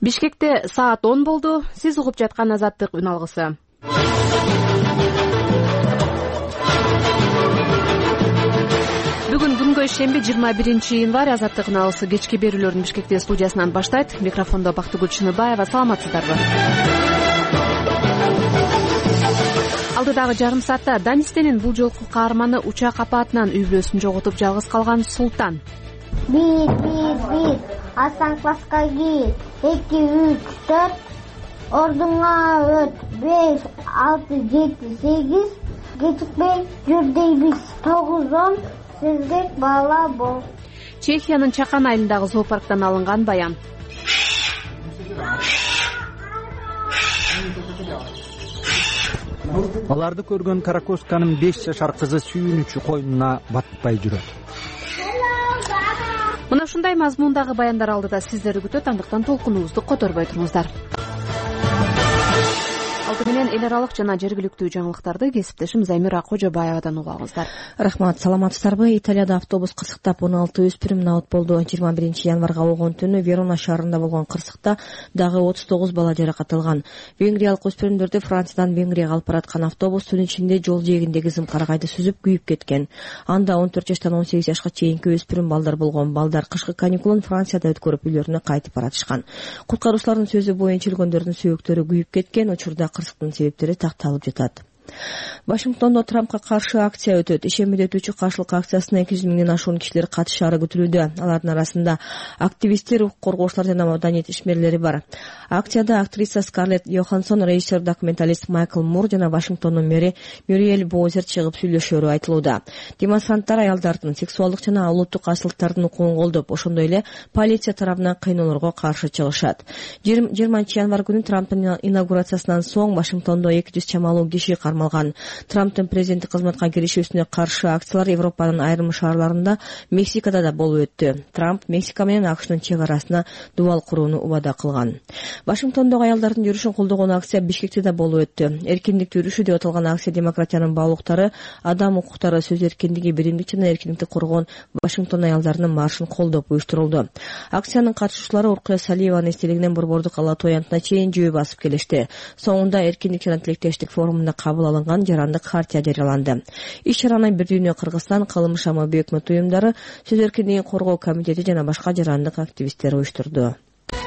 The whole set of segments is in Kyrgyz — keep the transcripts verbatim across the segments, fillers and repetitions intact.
Бишкекте саат он болду. Сиз угуп жаткан Азаттык үн алгысы. Бүгүн күнгө шемби жыйырма биринчи январь. Азаттык үн алгысы кечки берүүлөрүн Бишкекте студиясынан баштайт. Микрофондо Бактыгүл Чыныбаева. Саламатсыздарбы? Алдыдагы жарым саатта Данистенин бул жолку каарманы учак апатынан үй бүлөсүн жоготуп жалгыз калган Султан. бир бир бир Асан класска кир. эки үч төрт ордуңа өт. беш алты жети сегиз кечикпей жүр дейбиз. тогуз он сизге бала бол. Чехиянын Чакан айылындагы зоопарктан алынган баян. Аларды көргөн Каракосканын беш жашар кызы сүйүнүчү койнуна батпай жүрөт. Мына ушундай мазмундагы баяндар алдыда сиздерди күтөт, андыктан толкунубузду которбой туруңуздар. Алты менен эл аралык жана жергиликтүү жаңылыктарды кесиптешим Замира Кожобаевадан угуп алыңыздар. Рахмат, саламатсыздарбы? Италияда автобус кырсыктап он алты өспүрүм наут болду. жыйырма биринчи январга болгон түнү Верона шаарында болгон кырсыкта дагы отуз тогуз бала жаракат алган. Венгриялык өспүрүмдөрдү Франциядан Венгрияга алып бараткан автобус түн ичинде жол жээгиндеги зымкарагайды сүзүп күйүп кеткен. Анда он төрт жаштан он сегиз жашка чейинки өспүрүм балдар болгон. Балдар кышкы каникулун Францияда өткөрүп үйлөрүнө кайтып баратышкан. Куткаруучулардын сөзү боюнча өлгөндөрдүн сөөктөрү күйүп кеткен. Учурда кырсыктын себептери такталып жатат. Вашингтондо Трампка каршы акция өтөт. Ишембиде өтүүчү каршылык акциясына эки жүз миңден ашуун кишилер катышаары күтүлүүдө. Алардын арасында активисттер, укук коргоочулар жана маданият ишмерлери бар. Акцияда актриса Скарлетт Йоханссон, режиссер, документалист Майкл Мур жана Вашингтондун мэри Мюриэль Боузер чыгып сүйлөшөрү айтылууда. Демонстранттар аялдардын сексуалдык жана улуттук асылыктардын укугун колдоп, ошондой эле полиция тарабынан кыйноолорго каршы чыгышат. жыйырманчы январь күнү Трамптын инаугурациясынан соң Вашингтондо эки жүз чамалуу киши кармалган. Трамптын президенттик кызматка киришүүсүнө каршы акциялар Европанын айрым шаарларында, Мексикада да болуп өттү. Трамп Мексика менен АКШнын чек арасына дубал курууну убада кылган. Вашингтондогу аялдардын жүрүшүн колдогон акция Бишкекте да болуп өттү. Эркиндик жүрүшү деп аталган акция демократиянын баалуулуктары, адам укуктары, сөз эркиндиги, биримдик жана эркиндикти коргоон Вашингтон аялдарынын маршын колдоп уюштурулду. Акциянын катышуучулары Уркуя Салиеванын эстелигинен Борбордук ала тоянтына чейин жөө басып келишти. Соңунда эркиндик жана тилектештик форумунда кабыл алынган жарандык хартия жарыяланды. Иш-чараны Бир дүйнө Кыргызстан, Калым Шамы өкмөт уюмдары, сөз эркиндигин коргоо комитети жана башка жарандык активисттер уюштурду.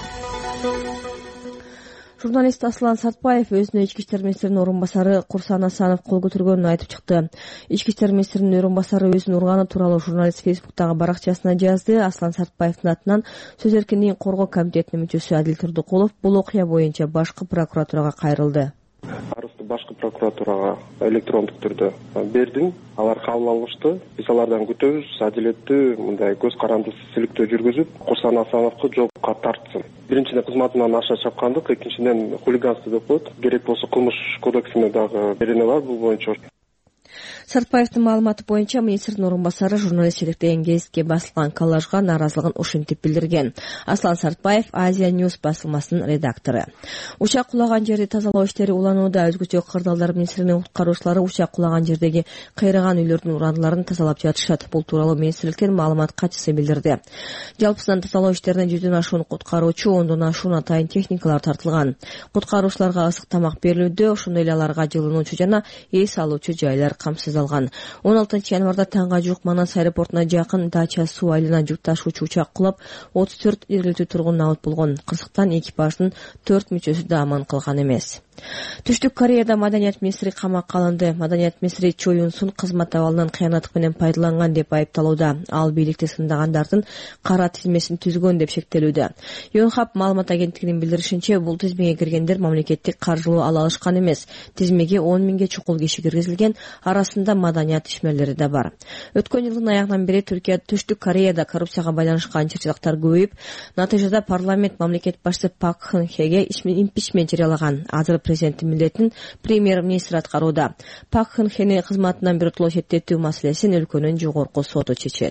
Журналист Аслан Сартбаев өзүнө ички иштер министринин орун басары Курсан Асанов кол көтөргөнүн айтып чыкты. Ички иштер министринин орун басары өзүн урганы тууралуу журналист Фейсбуктагы баракчасына жазды. Аслан Сартбаевдин атынан сөз эркиндигин коргоо комитетинин мүчөсү Адил Турдукулов бул окуя боюнча башкы прокуратурага кайрылды. Арызды башкы прокуратурага электрондук түрдө бердим. Алар кабыл алышты. Биз алардан күтөбүз, адилеттүү, мындай көз карандысыздыкты жүргүзүп, Курсан Асановду жоопка тартсын. Биринчиден кызматынан аша чапкандык, экинчиден хулиганство деп коет. Керек болсо кылмыш кодексине дагы берене бар бул боюнча. Сартбаевдин маалыматы боюнча министрдин орун басары журналист желектеген гезитке басылган коллажга нааразылыгын ушинтип билдирген. Аслан Сартбаев Азия Ньюс басылмасынын редактору. Учак кулаган жерди тазалоо иштери уланууда. Өзгөчө кырдаалдар министринин куткаруучулары учак кулаган жердеги кыйраган үйлөрдүн урандыларын тазалап жатышат. Бул тууралуу министрликтин маалымат катчысы билдирди. Жалпысынан тазалоо иштерине жүздөн ашуун куткаруучу, ондон ашуун атайын техникалар тартылган. Куткаруучуларга ысык тамак берилүүдө, ошондой эле аларга жылынуучу жана эс алуучу жайлар камсыз алган. он алтынчы январда таңга жук Манас аэропортуна жакын Дача суу айылына жүк ташуучу учак кулап, отуз төрт жергиликтүү тургун наут болгон. Кырсыктан экипаждын төрт мүчөсү да аман калган эмес. Түштүк Кореяда маданият министри камакка алынды. Маданият министри Чо Юн Сун кызмат абалынан кыянаттык менен пайдаланган деп айыпталууда. Ал бийликти сындагандардын кара тизмесин түзгөн деп шектелүүдө. Йонхап маалымат агенттигинин билдиришинче, бул тизмеге киргендер мамлекеттик каржылоо ала алышкан эмес. Тизмеге он миңге чукул киши киргизилген, арасында маданият ишмерлери да бар. Өткөн жылдын аягынан бери Түркия Түштүк Кореяда коррупцияга байланышкан чырчылыктар көбөйүп, натыйжада парламент мамлекет башчысы Пак Кын Хеге импичмент жарыялаган. Азыр президенттин милдетин премьер-министр аткарууда. Пак Кын Хени кызматынан биротоло четтетүү маселесин өлкөнүн жогорку соту чечет.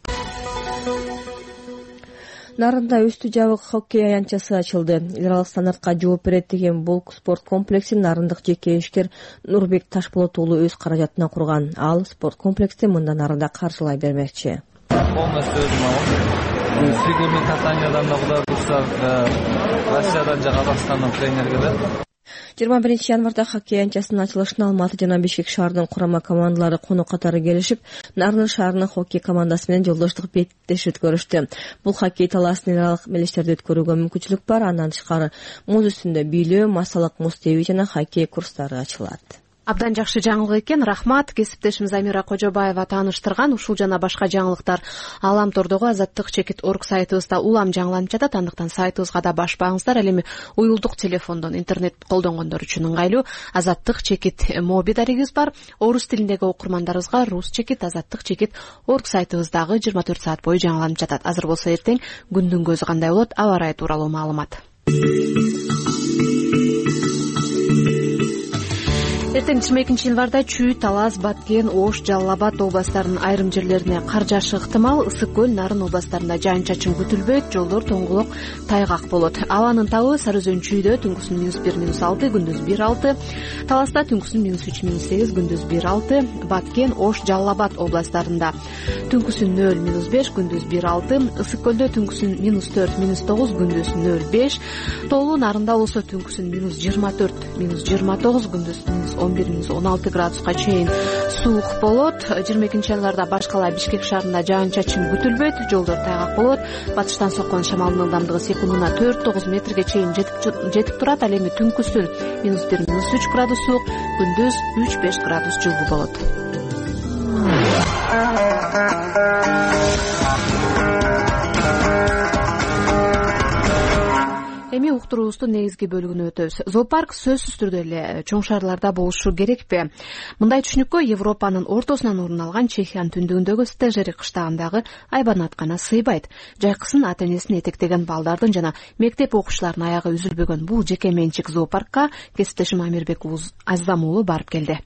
Нарында үстү жабык хоккей аянтчасы ачылды. Эл аралык стандартка жооп берет деген бул спорт комплексин нарындык жеке ишкер Нурбек Ташболот уулу өз каражатына курган. Ал спорт комплексти мындан арында каржылай бермекчи. сүйгөнмүн катаниядан да кудай буюрса Россиядан же Казакстандан тренер келет. жыйырма биринчи январда хоккей анчасынын ачылышына Алматы жана Бишкек шаарынын курама командалары конок катары келишип, Нарын шаарынын хоккей командасы менен жолдоштук беттеш өткөрүштү. Бул хоккей талаасын эл аралык мелиштерде өткөрүүгө мүмкүнчүлүк бар. Андан тышкары муз үстүндө бийлөө, массалык муз тебүү жана хоккей курстары ачылат. Абдан жакшы жаңылык экен. Рахмат. Кесиптешим Замира Кожобаева тааныштырган ушул жана башка жаңылыктар Алам тордогу азаттык чекит орг сайтыбызда улам жаңыланып жатат. Андыктан сайтыбызга да башпаңыздар. Ал эми уюлдук телефондон интернет колдонгондор үчүн ыңгайлуу азаттык чекит моби дарегибиз бар. Орус тилиндеги окурмандарыбызга рус чекит азаттык чекит орг сайтыбыздагы жыйырма төрт саат бою жаңыланып жатат. Азыр болсо эртең күндүн көзү кандай болот, аба ырайы тууралуу маалымат. Эртең жыйырма экинчи январда Чүй, Талас, Баткен, Ош, Жалал Абад областарынын айрым жерлерине кар жаашы ыктымал. Ысык көл, Нарын областарында жаан-чачын күтүлбөйт, жолдор тоңгулок, тайгак болот. Абанын табы Сары Өзөн Чүйдө түнкүсүн минус бир минус алты, күндүз бир алты, Таласта түнкүсүн минус үч минус сегиз, күндүз бир алты, Баткен, Ош, Жалал Абад областарында түнкүсүн нөл минус беш, күндүз бир алты, Ысык көлдө түнкүсүн минус төрт минус тогуз, күндүз нөл беш, Тоолуу Нарында болсо түнкүсүн минус жыйырма төрт минус жыйырма тогуз, күндүз минус он бир минус он алты градуска чейин суук болот. жыйырма экинчи январда башкала Бишкек шаарында жаан-чачын күтүлбөйт, жолдор тайгак болот. Батыштан соккон шамалдын ылдамдыгы секундуна төрт тогуз метрге чейин жетип турат. Ал эми түнкүсүн минус бир минус үч градус суук, күндүз үч беш градус жылуу болот. Эми уктуруубуздун негизги бөлүгүнө өтөбүз. Зоопарк сөзсүз түрдө эле чоң шаарларда болушу керекпи? Мындай түшүнүккө Европанын ортосунан орун алган Чехиянын түндүгүндөгү Стежери кыштагындагы айбанаткана сыйбайт. Жайкысын ата-энесин этектеген балдардын жана мектеп окуучуларынын аягы үзүлбөгөн бул жеке менчик зоопаркка кесиптешим Амирбек Азам уулу барып келди.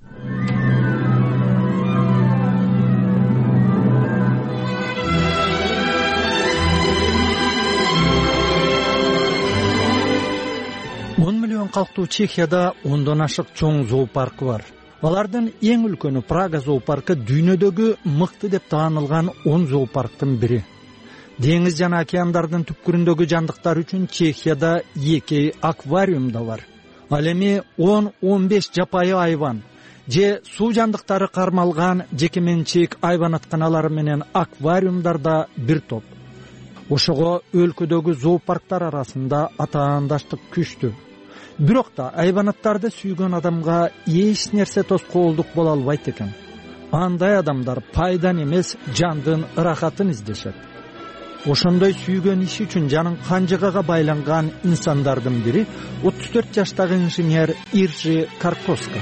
он миллион калктуу Чехияда ондон ашык чоң зоопаркы бар. Алардын эң үлкөнү Прага зоопаркы дүйнөдөгү мыкты деп таанылган он зоопарктын бири. Деңиз жана океандардын түпкүрүндөгү жандыктар үчүн Чехияда эки аквариум да бар. Ал эми он он беш жапайы айван же суу жандыктары кармалган жеке менчик айбанатканалар менен аквариумдар да бир топ. Ошого өлкөдөгү зоопарктар арасында атаандаштык күчтүү. Бирок да айбанаттарды сүйгөн адамга эч нерсе тоскоолдук боло албайт экен. Андай адамдар пайдан эмес, жандын ырахатын издешет. Ошондой сүйгөн иши үчүн жанын канжыгага байланган инсандардын бири отуз төрт жаштагы инженер Иржи Каркоска.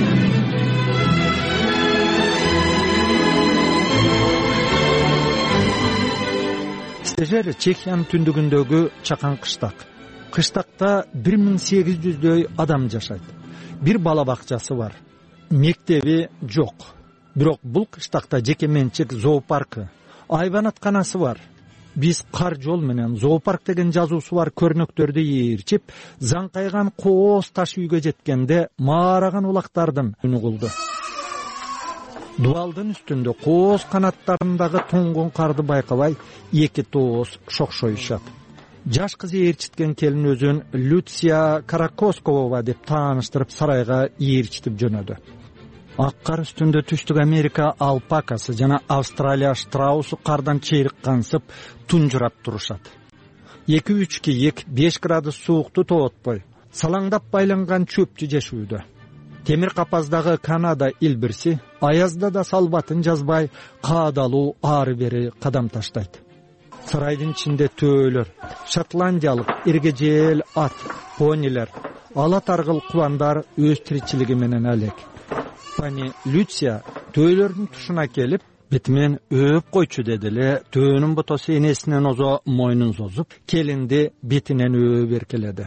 Стежери Чехиянын түндүгүндөгү чакан кыштак. Кыштакта бир миң сегиз жүздөй адам жашайт. Бир бала бакчасы бар. Мектеби жок. Бирок бул кыштакта жеке менчик зоопаркы, айбанатканасы бар. Биз кар жол менен зоопарк деген жазуусу бар көрнөктөрдү ээрчип, заңкайган кооз таш үйгө жеткенде маараган улактардын үнү угулду. Дубалдын үстүндө кооз канаттарындагы тоңгон карды байкабай эки тооз шокшоюшат. Жаш кызы ээрчиткен келин өзүн Люция Каракоскова деп тааныштырып сарайга ээрчитип жөнөдү. Ак кар үстүндө Түштүк Америка алпакасы жана Австралия штраусу кардан чейрик кансып тунжурап турушат. эки үч кийик беш градус суукту тоотпой салаңдап байланган чөпчү жешүүдө. Темир капаздагы Канада илбирси аязда да салбатын жазбай каадалуу ары бери кадам таштайт. Сарайдын ичинде төөлөр, шотландиялык эргежел ат, понилер, ала таргыл кубандар өз тиричилиги менен алек. Пани Люция төөлөрдүн тушуна келип, бетимен өөп койчу деди эле, төөнүн ботосу энесинен озо мойнун созуп, келинди бетинен өөп эркеледи.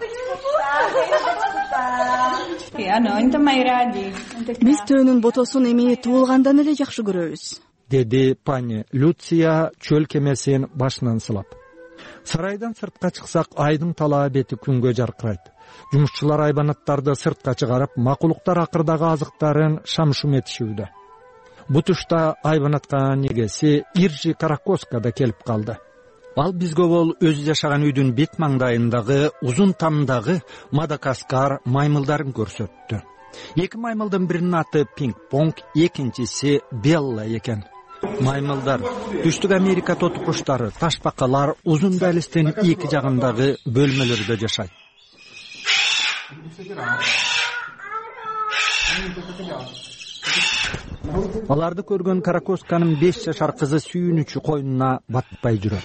Биз төөнүн ботосун эми туулгандан эле жакшы көрөбүз, деди пани Люция чөл кемесин башынан сылап. Сарайдан сыртка чыксак, айдын талаа бети күнгө жаркырайт. Жумушчулар айбанаттарды сыртка чыгарып, макулуктар акырдагы азыктарын шам-шум этишүүдө. Бу тушта айбанатканын эгеси Иржи Каракоска да келип калды. Ал бизге бол өзү жашаган үйдүн бет маңдайындагы узун тамдагы Мадагаскар маймылдарын көрсөттү. Эки маймылдын биринин аты Пинг-понг, экинчиси Белла экен. Маймылдар Түштүк Америка тоту куштары, ташбакалар узун далистин эки жагындагы бөлмөлөрдө жашайт. Аларды көргөн Каракосканын беш жашар кызы сүйүнүчү койнуна батпай жүрөт.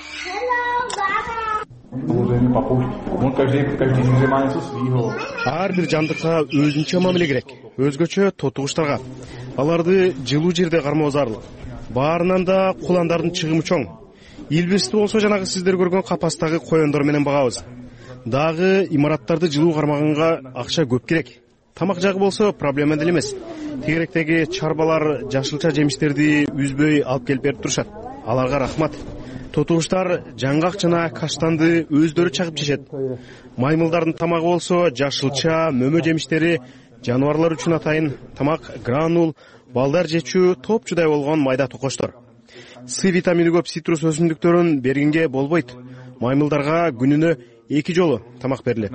Ар бир жандыкка өзүнчө мамиле керек. Өзгөчө тоту куштарга. Аларды жылуу жерде кармоо зарыл. Баарынан да куландардын чыгымы чоң. Илбирсти болсо жанагы сиздер көргөн капастагы коёндор менен багабыз. Дагы имараттарды жылуу кармаганга акча көп керек. Тамак жагы болсо проблема деле эмес. Тегеректеги чарбалар жашылча жемиштерди үзбөй алып келип берип турушат. Аларга рахмат. Тотугуштар жаңгак жана каштанды өздөрү чагып жешет. Маймылдардын тамагы болсо жашылча, мөмө жемиштери, жаныбарлар үчүн атайын тамак, гранул, балдар жечүү топчудай болгон майда токоштор. С витамини көп цитрус өсүмдүктөрүн бергенге болбойт. Маймылдарга күнүнө эки жолу тамак берилет.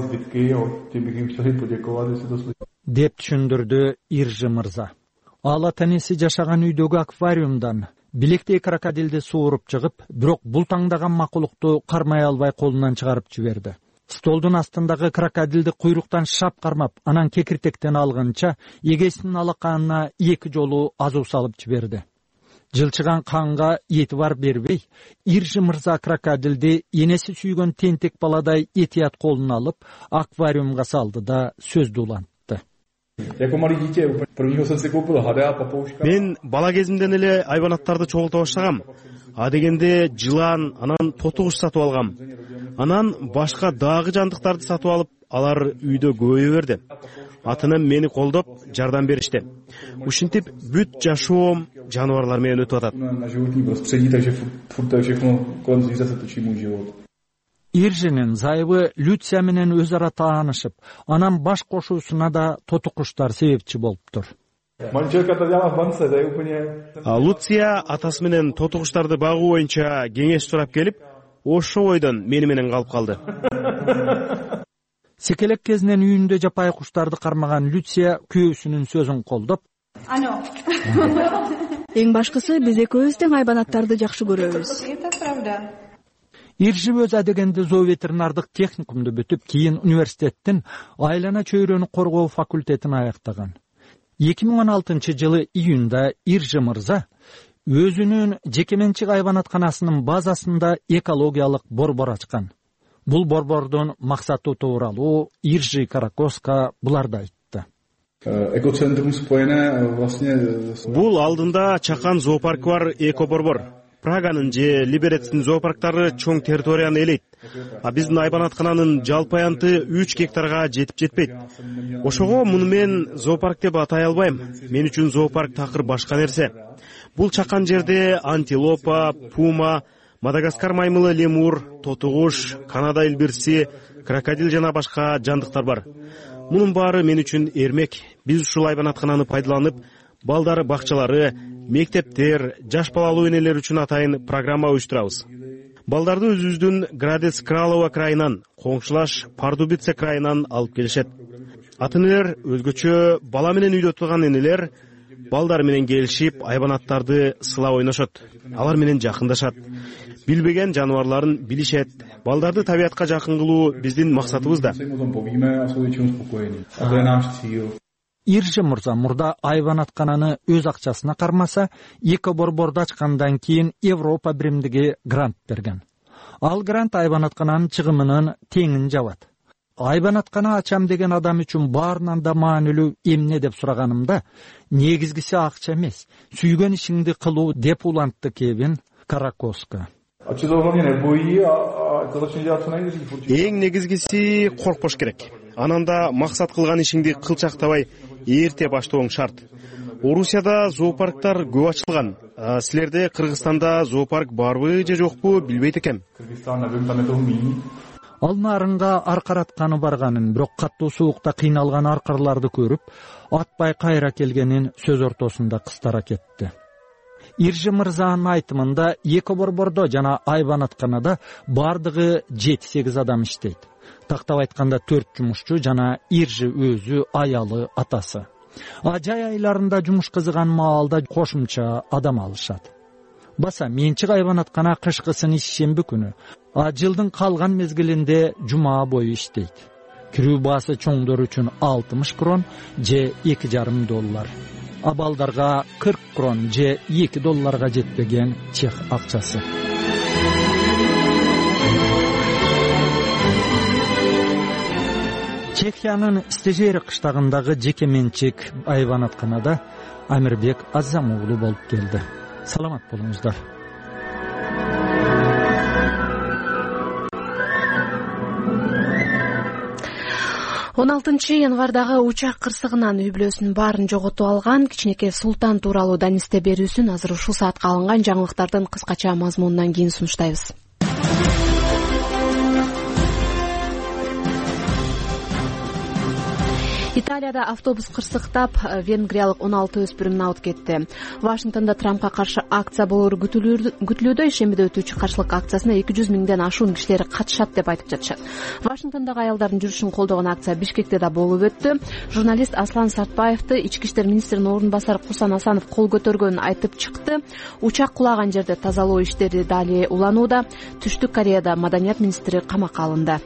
Деп түшүндүрдү Иржи мырза. Ал ата-энеси жашаган үйдөгү аквариумдан билектей крокодилди сууруп чыгып, бирок бул таңдаган макулукту кармай албай колунан чыгарып жиберди. Столдун астындагы крокодилди куйруктан шап кармап, анан кекиртектен алгынча эгесинин алаканына эки жолу азуу салып жиберди. Жылчыган канга этибар бербей, Иржи мырза крокодилди энеси сүйгөн тентек баладай этият колуна алып, аквариумга салды да сөздү улантты. Мен бала кезимден эле айбанаттарды чогулта баштагам. А дегенде жылан, анан тоту куш сатып алгам. Анан башка дагы жандыктарды сатып алып, алар үйдө көбөйө берди. Ата-энем мени колдоп, жардам беришти. Ушинтип бүт жашоом жаныбарлар менен өтүп атат. Иржинин зайыбы Люция менен өз ара таанышып, анан баш кошуусуна да тоту куштар себепчи болуптур. Луция атасы менен тоту куштарды багуу боюнча кеңеш сурап келип, ошо ойдон мени менен калып калды. Секелек кезинен үйүндө жапай куштарды кармаган Люция күйөөсүнүн сөзүн колдоп, Эң башкысы биз экөөбүз тең айбанаттарды жакшы көрөбүз. Иржи өз адегенде зооветеринардык техникумду бүтүп, кийин университеттин айлана чөйрөнү коргоо факультетин аяктаган. эки миң он алтынчы жылы июнда Иржи мырза өзүнүн жекеменчик айбанатканасынын базасында экологиялык борбор ачкан. Бул борбордун максаты тууралуу Иржи Каракоска буларды айтты. Бул алдында чакан зоопарк бар эко борбор. Праганын же Либерецтин зоопарктары чоң территорияны элейт. А биздин айбанаткананын жалпы аянты үч гектарга жетип жетпейт. Ошого муну мен зоопарк деп атай албайм. Мен үчүн зоопарк такыр башка нерсе. Бул чакан жерде антилопа, пума, Мадагаскар маймылы, лемур, тоту куш, Канада илбирси, крокодил жана башка жандыктар бар. Мунун баары мен үчүн эрмек. Биз ушул айбанаткананы пайдаланып, балдары бакчалары, мектептер, жаш балалуу энелер үчүн атайын программа уюштурабыз. Балдарды өзүбүздүн Градец Кралова крайынан, коңшулаш Пардубице крайынан алып келишет. Ата-энелер өзгөчө бала менен үйдө турган энелер балдар менен келишип, айбанаттарды сылап ойношот. Алар менен жакындашат. Билбеген жаныбарларын билишет. Балдарды табиятка жакын кылуу биздин максатыбыз да. Иржи мырза мурда айбанаткананы өз акчасына кармаса, эко борборду ачкандан кийин Европа биримдиги грант берген. Ал грант айбанаткананын чыгымынын теңин жабат. Айбанаткана ачам деген адам үчүн баарынан да маанилүү эмне деп сураганымда, негизгиси акча эмес, сүйгөн ишиңди кылуу деп улантты Кевин Каракоска. Эң негизгиси коркпош керек. Ананда максат кылган ишиңди кылчактабай эрте баштооң шарт. Орусияда зоопарктар көп ачылган. Силерде Кыргызстанда зоопарк барбы же жокпу билбейт экем. Ал нарынга аркаратканы барганын, бирок каттуу суукта кыйналган аркарларды көрүп, атпай кайра келгенин сөз ортосунда кыстара кетти. Иржи мырзанын айтымында эки борбордо жана айбанатканада бардыгы жети сегиз адам иштейт. Тактап айтканда төрт жумушчу жана Иржи өзү, аялы, атасы. А жай айларында жумуш кызыган маалда кошумча адам алышат. Баса менчик айбанаткана кышкысын ишемби күнү, а жылдын калган мезгилинде жума бою иштейт. Кирүү баасы чоңдор үчүн алтымыш крон же эки жарым доллар. Абалдарга кырк крон же эки долларга жетпеген чех акчасы. Чехиянын Стежери кыштагындагы жеке менчик айбанатканада Амирбек Азам уулу болуп келди. Саламат болуңуздар. он алтынчы январдагы учак кырсыгынан үй бүлөсүнүн баарын жоготуп алган кичинекей Султан тууралуу Данисте берүүсүн азыр ушул саатка алынган жаңылыктардын кыскача мазмунунан кийин сунуштайбыз. Италияда автобус кырсыктап, венгриялык он алты өспүрүм абут кетти. Вашингтонда Трампка каршы акция болору күтүлүүдө, ишембиде өтүүчү каршылык акциясына эки жүз миңден ашуун кишилер катышат деп айтып жатышат. Вашингтондогу аялдардын жүрүшүн колдогон акция Бишкекте да болуп өттү. Журналист Аслан Сартбаевди ички иштер министринин орун басары Курсан Асанов кол көтөргөнүн айтып чыкты. Учак кулаган жерде тазалоо иштери дали уланууда. Түштүк Кореяда маданият министри камакка алынды.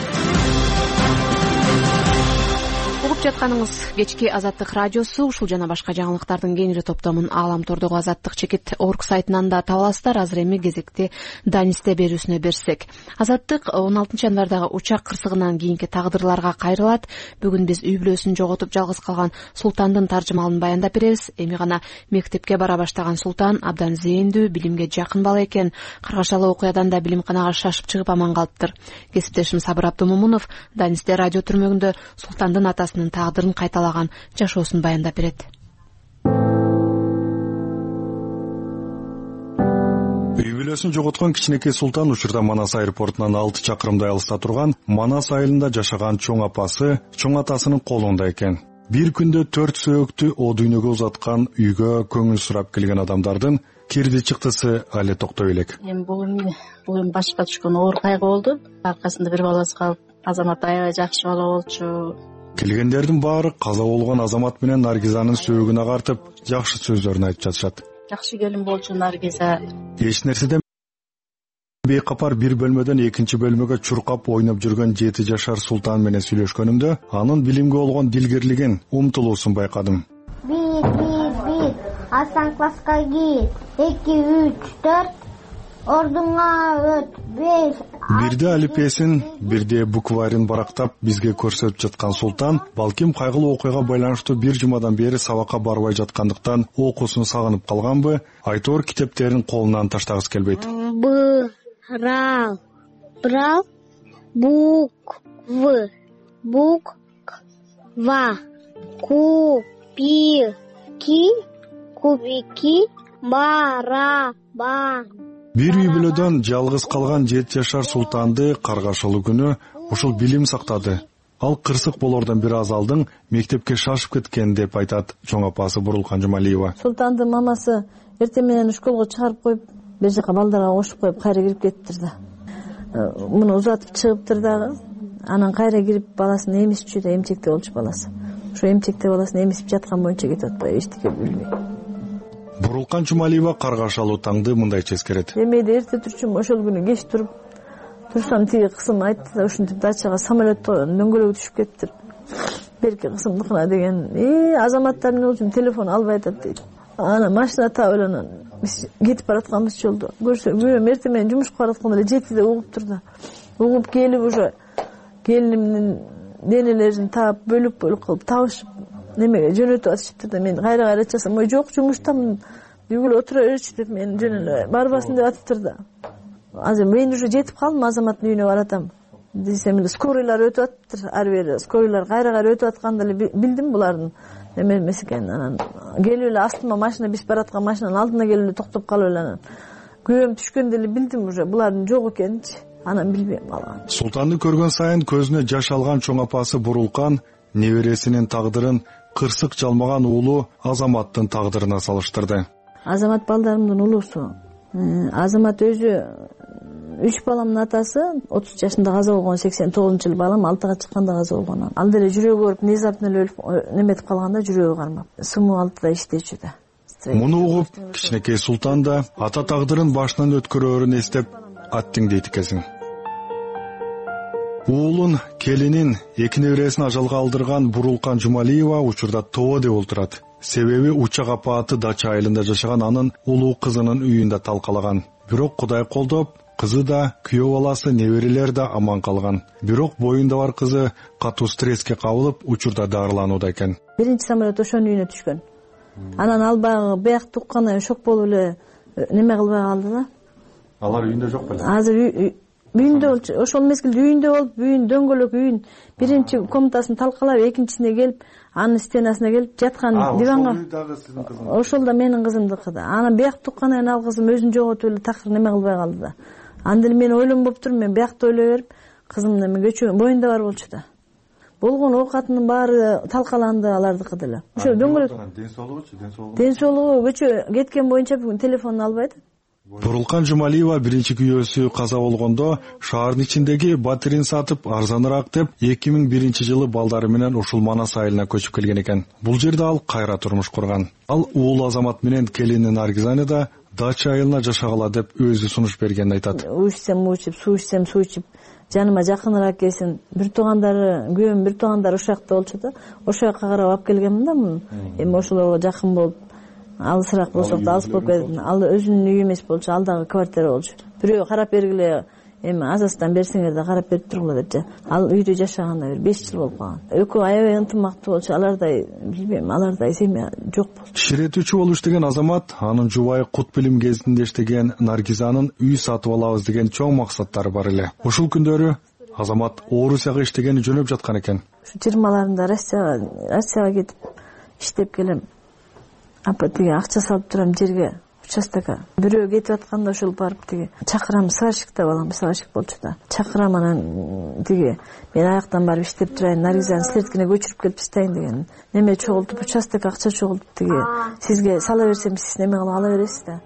Жатканыңыз кечки Азаттык радиосу. Ушул жана башка жаңылыктардын кеңири топтомун Ааламтордогу Азаттык чекит орг сайтынан да таба аласыздар. Азыр эми кезекти Данисте берүүсүнө берсек. Азаттык он алтынчы январдагы учак кырсыгынан кийинки тагдырларга кайрылат. Бүгүн биз үй бүлөсүн жоготуп жалгыз калган Султандын таржымалын баяндап беребиз. Эми гана мектепке бара баштаган Султан абдан зээндүү, билимге жакын бала экен. Каргашалы окуядан да билимканага шашып чыгып аман калыптыр. Кесиптешим Сабыр Абдумомунов Данисте радио түрмөгүндө Султандын атасынын тагдырын кайталаган жашоосун баяндап берет. Үй бүлөсүн жоготкон кичинекей Султан учурда Манас аэропортунан алты чакырымдай алыста турган Манас айылында жашаган чоң апасы, чоң атасынын колунда экен. Бир күндө төрт сөөктү о дүйнөгө узаткан үйгө көңүл сурап келген адамдардын кирди чыктысы али токтой элек. Эми бүгүн бүгүн башка түшкөн оор кайгы болду. Аркасында бир баласы калып, Азамат аябай жакшы бала болчу. Келгендердин баары каза болгон Азамат менен Наргизанын сөөгүн агартып, жакшы сөздөрүн айтып жатышат. Жакшы келин болчу Наргиза. Эч нерседен бейкапар бир бөлмөдөн экинчи бөлмөгө чуркап ойноп жүргөн жети жашар Султан менен сүйлөшкөнүмдө анын билимге болгон дилгерлигин, умтулуусун байкадым. бир бир бир Асан класска кир. эки үч төрт ордуңа өт. беш Бирде алипесин, бирде букварин барактап бизге көрсөтүп жаткан Султан балким кайгылуу окуяга байланыштуу бир жумадан бери сабакка барбай жаткандыктан окуусун сагынып калганбы, айтор китептерин колунан таштагысы келбейт. Брал, брал, бук, в, бук, ва, купи, ки, кубики, барабан. Бир үй бүлөдөн жалгыз калган жети жашар Султанды каргашылуу күнү ушул билим сактады. Ал кырсык болордон бир аз алдың мектепке шашып кеткен деп айтат чоң апасы Бурулкан Жумалиева. Султандын мамасы эртең менен школго чыгарып коюп, бир жака балдарга кошуп коюп кайра кирип кеттир да. Муну узатып чыгыптыр дагы. Анан кайра кирип баласын эмисчү да, эмчекте болчу баласы. Ошо эмчекте баласын эмисип жаткан боюнча кетип атпайбы, эчтеке билбей. Бурулкан Жумалиева каргашалуу таңды мындайча эскерет. Эмеде эрте турчум, ошол күнү кеч туруп турсам тиги кысым айтты да, ушинтип дачага самолет дөңгөлөгү түшүп кеттир. Берки кысымдыкына деген, "Э, Азаматтар менен өзүм телефон албай атат" дейт. Ана машина таап эле биз кетип баратканбыз жолдо. Көрсө, күнөм эртең менен жумушка баратканда эле жетиде угуптур да. Угуп келип уже келинимдин денелерин таап бөлүп-бөлүп кылып табышып немеге жөнөтүп атышыптыр да, мен кайра кайра часам, "Ой, жок, жумуштамын. Бүгүл отура берчи" деп мен жөн эле барбасын деп атыптыр да. Азыр мен уже жетип калдым, Азаматтын үйүнө баратам. Десем эле скорыйлар өтүп атыптыр, ар бери скорыйлар кайра кайра өтүп атканда эле билдим булардын неме эмес экенин. Анан келип эле астыма машина биз бараткан машинанын алдына келип эле токтоп калып эле анан күйөөм түшкөндө эле билдим уже булардын жок экенинчи. Анан билбейм калган. Султанды көргөн сайын көзүнө жаш алган чоң апасы Бурулкан небересинин тагдырын кырсык жалмаган уулу Азаматтын тагдырына салыштырды. Азамат балдарымдын улуусу. Азамат өзү үч баламдын атасы отуз жашында каза болгон, сексен тогузунчу жылы балам алтыга чыкканда каза болгон. Ал деле жүрөгү ооруп, внезапно эле өлүп неметип калганда жүрөгү кармап. Суму алтыда иштечү да. Муну угуп, кичинекей Султан да ата тагдырын башынан өткөрөөрүн эстеп аттиң дейт экенсиң. Уулун, келинин, эки небересин ажалга алдырган Бурулкан Жумалиева учурда ТООдо отурат. Себеби учак апааты Дача айылында жашаган анын улуу кызынын үйүндө талкалаган. Бирок Кудай колдоп, кызы да, күйөө баласы, неберелер да аман калган. Бирок боюнда бар кызы катуу стресске кабылып, учурда дарыланууда экен. Биринчи самолет ошонун үйүнө түшкөн. Анан ал баягы бияк тукканы шок болуп эле неме кылбай калды да. Алар үйүндө жок беле? Азыр үйүндө болчу. Ошол мезгилде үйүндө болуп, үйүн дөңгөлөк үйүн биринчи комнатасын талкалап, экинчисине келип, анын стенасына келип жаткан диванга. Ошол да менин кызымдыкы да. Анан бияк туккандан ал кызым өзүн жоготуп эле такыр неме кылбай калды да. Анда эле мен ойлонуп туруп, мен биякта ойлой берип, кызым неме көчө боюнда бар болчу да. Болгон оокатынын баары талкаланды алардыкы деле. Ошо дөңгөлөк. Ден соолугучу, ден соолугу. Ден соолугу көчө кеткен боюнча бүгүн телефонун албайт. Бурулкан Жумалиева биринчи күйөөсү каза болгондо шаардын ичиндеги батирин сатып арзаныраак деп эки миң биринчи жылы балдары менен ушул Манас айылына көчүп келген экен. Бул жерде ал кайра турмуш курган. Ал уулу Азамат менен келини Наргизаны да Дача айылына жашагыла деп өзү сунуш бергенин айтат. Уч ичсем учуп, суу ичсем суу ичип, жаныма жакыныраак келсин. Бир туугандары, күйөөм бир туугандары ошол жакта болчу да. Ошол жакка карап алып келгенмин да муну. Эми ошолорго жакын болуп, алысыраак болсок да алыс болуп кетти. Ал өзүнүн үйү эмес болчу, ал дагы квартира болчу. Бирөө карап бергиле, эми азастан берсеңер да карап берип тургула депчи. Ал үйдө жашаганда бир беш жыл болуп калган. Экөө аябай ынтымактуу болчу. Алардай, билбейм, алардай семья жок болчу. Ширетүүчү болуп иштеген Азамат, анын жубайы Кут билим кезинде иштеген Наргизанын үй сатып алабыз деген чоң максаттары бар эле. Ушул күндөрү Азамат Орусияга иштегени жөнөп жаткан экен. Ушу жыйырмаларымда Россияга, Россияга кетип иштеп келем. Апа тиги акча салып турам жерге, участокко. Бирөө кетип атканда ошол барып тиги чакырам, сварщикте балам, сварщик болчу да. Чакырам анан тиги мен аяктан барып иштеп турайын, Наргизаны силердикине көчүрүп келип иштейин деген. Неме чогултуп, участокко акча чогултуп тиги сизге сала берсем, сиз неме кылып ала бересиз да.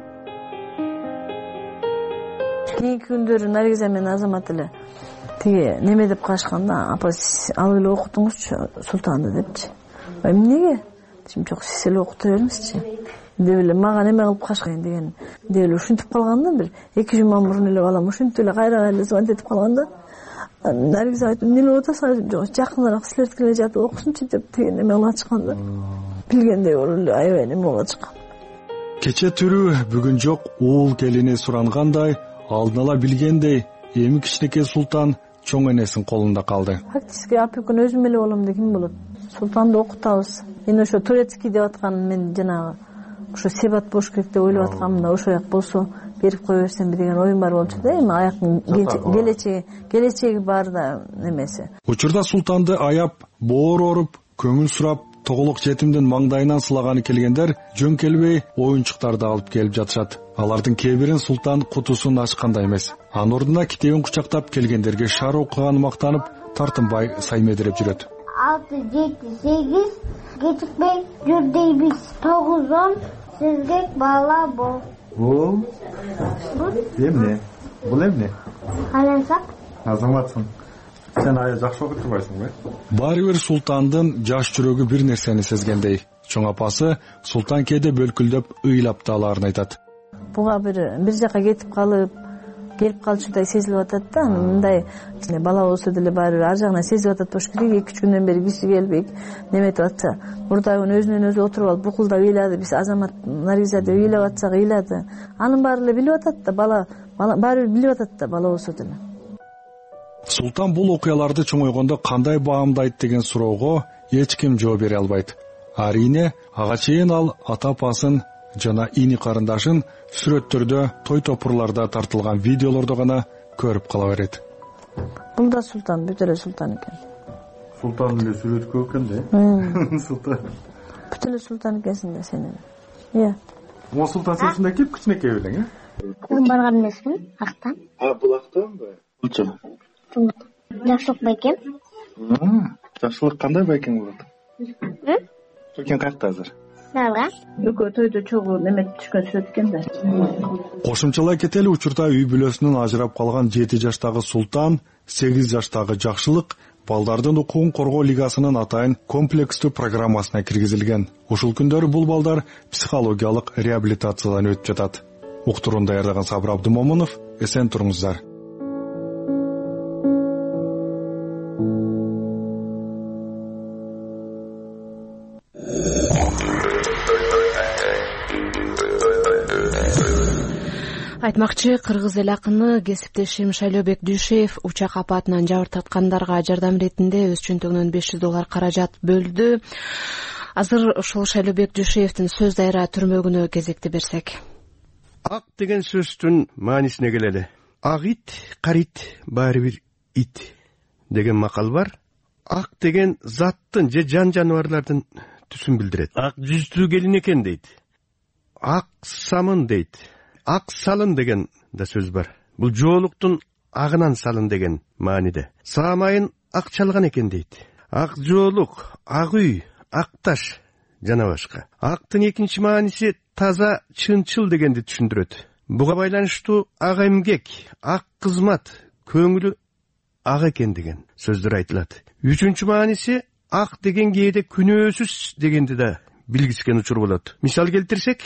Кийинки күндөрү Наргиза менен Азамат эле тиги неме деп калышканда, апа сиз алып эле окутуңузчу Султанды депчи. Эмнеге? Дешим, жок, сиз эле окута бериңизчи. Деп эле мага неме кылып калышкан деген. Деп эле ушинтип калганда бир эки жума мурун эле балам ушинтип эле кайра эле звонить этип калганда, Наргиза айтып, эмне болуп атасың? Жок, жакыныраак силердикине эле жатып окусунчу деп тиги неме кылып ачканда. Билгендей болуп эле аябай неме болуп ачкан. Кече түрү бүгүн жок, уул келини сурангандай, алдын ала билгендей, эми кичинекей Султан чоң энесинин колунда калды. Фактически опекун өзүм эле болом деген болот. Султанды окутабыз. Мен ошо турецкий деп аткан, мен жанагы ошо себат болуш керек деп ойлоп атканмын да, ошо як болсо берип кое берсемби деген оюм бар болчу да. Эми аяктын келечеги, келечеги бар да немеси. Учурда Султанды аяп, боор оруп, көңүл сурап, тоголок жетимдин маңдайынан сылаганы келгендер жөн келбей оюнчуктарды алып келип жатышат. Алардын кээ бирин Султан кутусун ачкандай эмес. Анын ордуна китебин кучактап келгендерге шаар окуганы мактанып, тартынбай саймедирип жүрөт. алты жети сегиз кечикпей жүр дейбиз. тогуз он сизге бала бол. Бул эмне? Бул эмне? Калансак? Азаматсың. Сен ая жакшы окуп турбайсыңбы? Баары бир Султандын жаш жүрөгү бир нерсени сезгендей. Чоң апасы Султан кээде бөлкүлдөп ыйлап да аларын айтат. Буга бир бир жака кетип калып, келип калчудай сезилип атат да. Мындай бала болсо деле баары бир ар жагынан сезип атат болуш керек. эки үч күндөн бери киши келбей неметип атса, мурда күнү өзүнөн өзү отуруп алып букулдап ыйлады. Биз Азамат Наргиза деп ыйлап атсак ыйлады. Анын баары эле билип атат да, бала баары бир билип атат да, бала болсо деле. Султан бул окуяларды чоңойгондо кандай баамдайт деген суроого эч ким жооп бере албайт. Арине ага чейин ал ата апасын жана ини карындашын сүрөттөрдө, той топурларда тартылган видеолордо гана көрүп кала берет. Бул да Султан, бүт эле Султан экен. Султан эле сүрөт көп экен да. Султан. Бүт эле Султан экенсиң да сен эле. Ия. Мо Султан сен ушундай кеп кичинекей белең, э? Мен барган эмесмин, актан. А, бул актанбы? Булчу. Жакшылык байкем. Жакшылык кандай байкең болот? Байкең каякта азыр? Ооба. Экөө тойдо чогуу неметип түшкөн сүрөт экен да. Кошумчалай кетели, учурда үй бүлөсүнөн ажырап калган жети жаштагы Султан, сегиз жаштагы Жакшылык балдардын укугун коргоо лигасынын атайын комплекстүү программасына киргизилген. Ушул күндөрү бул балдар психологиялык реабилитациядан өтүп жатат. Уктуруун даярдаган Сабыр Абдымомунов, эсен туруңуздар. Айтмакчы, кыргыз эл акыны кесиптешим Шайлообек Дүйшеев учак апатынан жабыр тарткандарга жардам иретинде өз чөнтөгүнөн беш жүз доллар каражат бөлдү. Азыр ушул Шайлообек Дүйшеевдин сөз дайра түрмөгүнө кезекти берсек. Ак деген сөздүн маанисине келели. Ак ит, карит, баары бир ит деген макал бар. Ак деген заттын же жан жаныбарлардын түсүн билдирет. Ак жүздүү келин экен дейт. Ак самын дейт. Ак салын деген да сөз бар. Бул жоолуктун агынан салын деген мааниде. Саамайын ак чалган экен дейт. Ак жоолук, ак үй, ак таш жана башка. Актын экинчи мааниси таза, чынчыл дегенди түшүндүрөт. Буга байланыштуу ак эмгек, ак кызмат, көңүлү ак экен деген сөздөр айтылат. Үчүнчү мааниси ак деген кээде күнөөсүз дегенди да билгискен учур болот. Мисал келтирсек,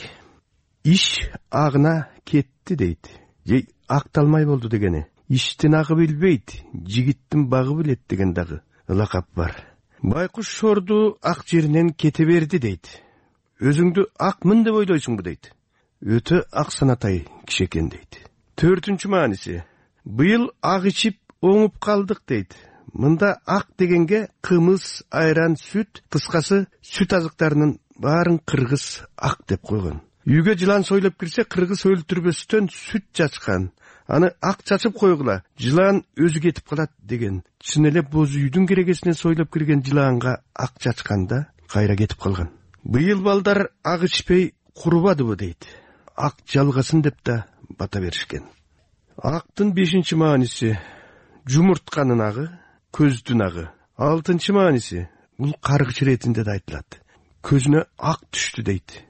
иш агына кетти дейт. Же акталмай болду дегени. Иштин агы билбейт, жигиттин багы билет деген дагы лакап бар. Байкуш шорду ак жеринен кете берди дейт. Өзүңдү акмын деп ойлойсуңбу дейт. Өтө ак санатай киши экен дейт. Төртүнчү мааниси, быйыл ак ичип оңуп калдык дейт. Мында ак дегенге кымыз, айран, сүт, кыскасы сүт азыктарынын баарын кыргыз ак деп койгон. Үйгө жылан сойлоп кирсе, кыргыз өлтүрбөстөн сүт чачкан. Аны ак чачып койгула, жылан өзү кетип калат деген. Чын эле боз үйдүн керегесине сойлоп кирген жыланга ак чачканда кайра кетип калган. Быйыл балдар ак ичпей курубадыбы дейт. Ак жалгасын деп да бата беришкен. Актын бешинчи мааниси жумуртканын агы, көздүн агы. Алтынчы мааниси бул каргыч иретинде да айтылат. Көзүнө ак түштү дейт.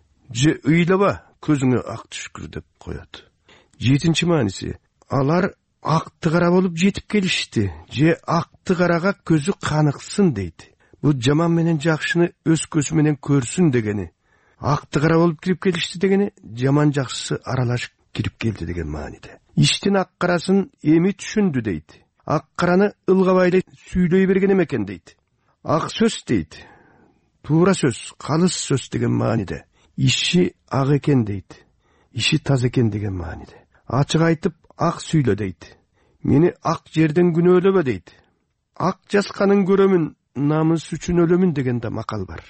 Же ыйлаба, көзүңө ак түшкүр деп коет. Жетинчи мааниси, алар акты кара болуп жетип келишти, же акты карага көзү каныксын дейт. Бул жаман менен жакшыны өз көзү менен көрсүн дегени. Акты кара болуп кирип келишти дегени, жаман жакшысы аралашып кирип келди деген мааниде. Иштин ак карасын эми түшүндү дейт. Ак караны ылгабай сүйлөй берген экен дейт. Ак сөз дейт. Туура сөз, калыс сөз деген мааниде. Иши ак экен дейт. Иши таза экен деген мааниде. Ачык айтып ак сүйлө дейт. Мени ак жерден күнөөлөбө дейт. Ак жасканын көрөмүн, намыс үчүн өлөмүн деген да макал бар.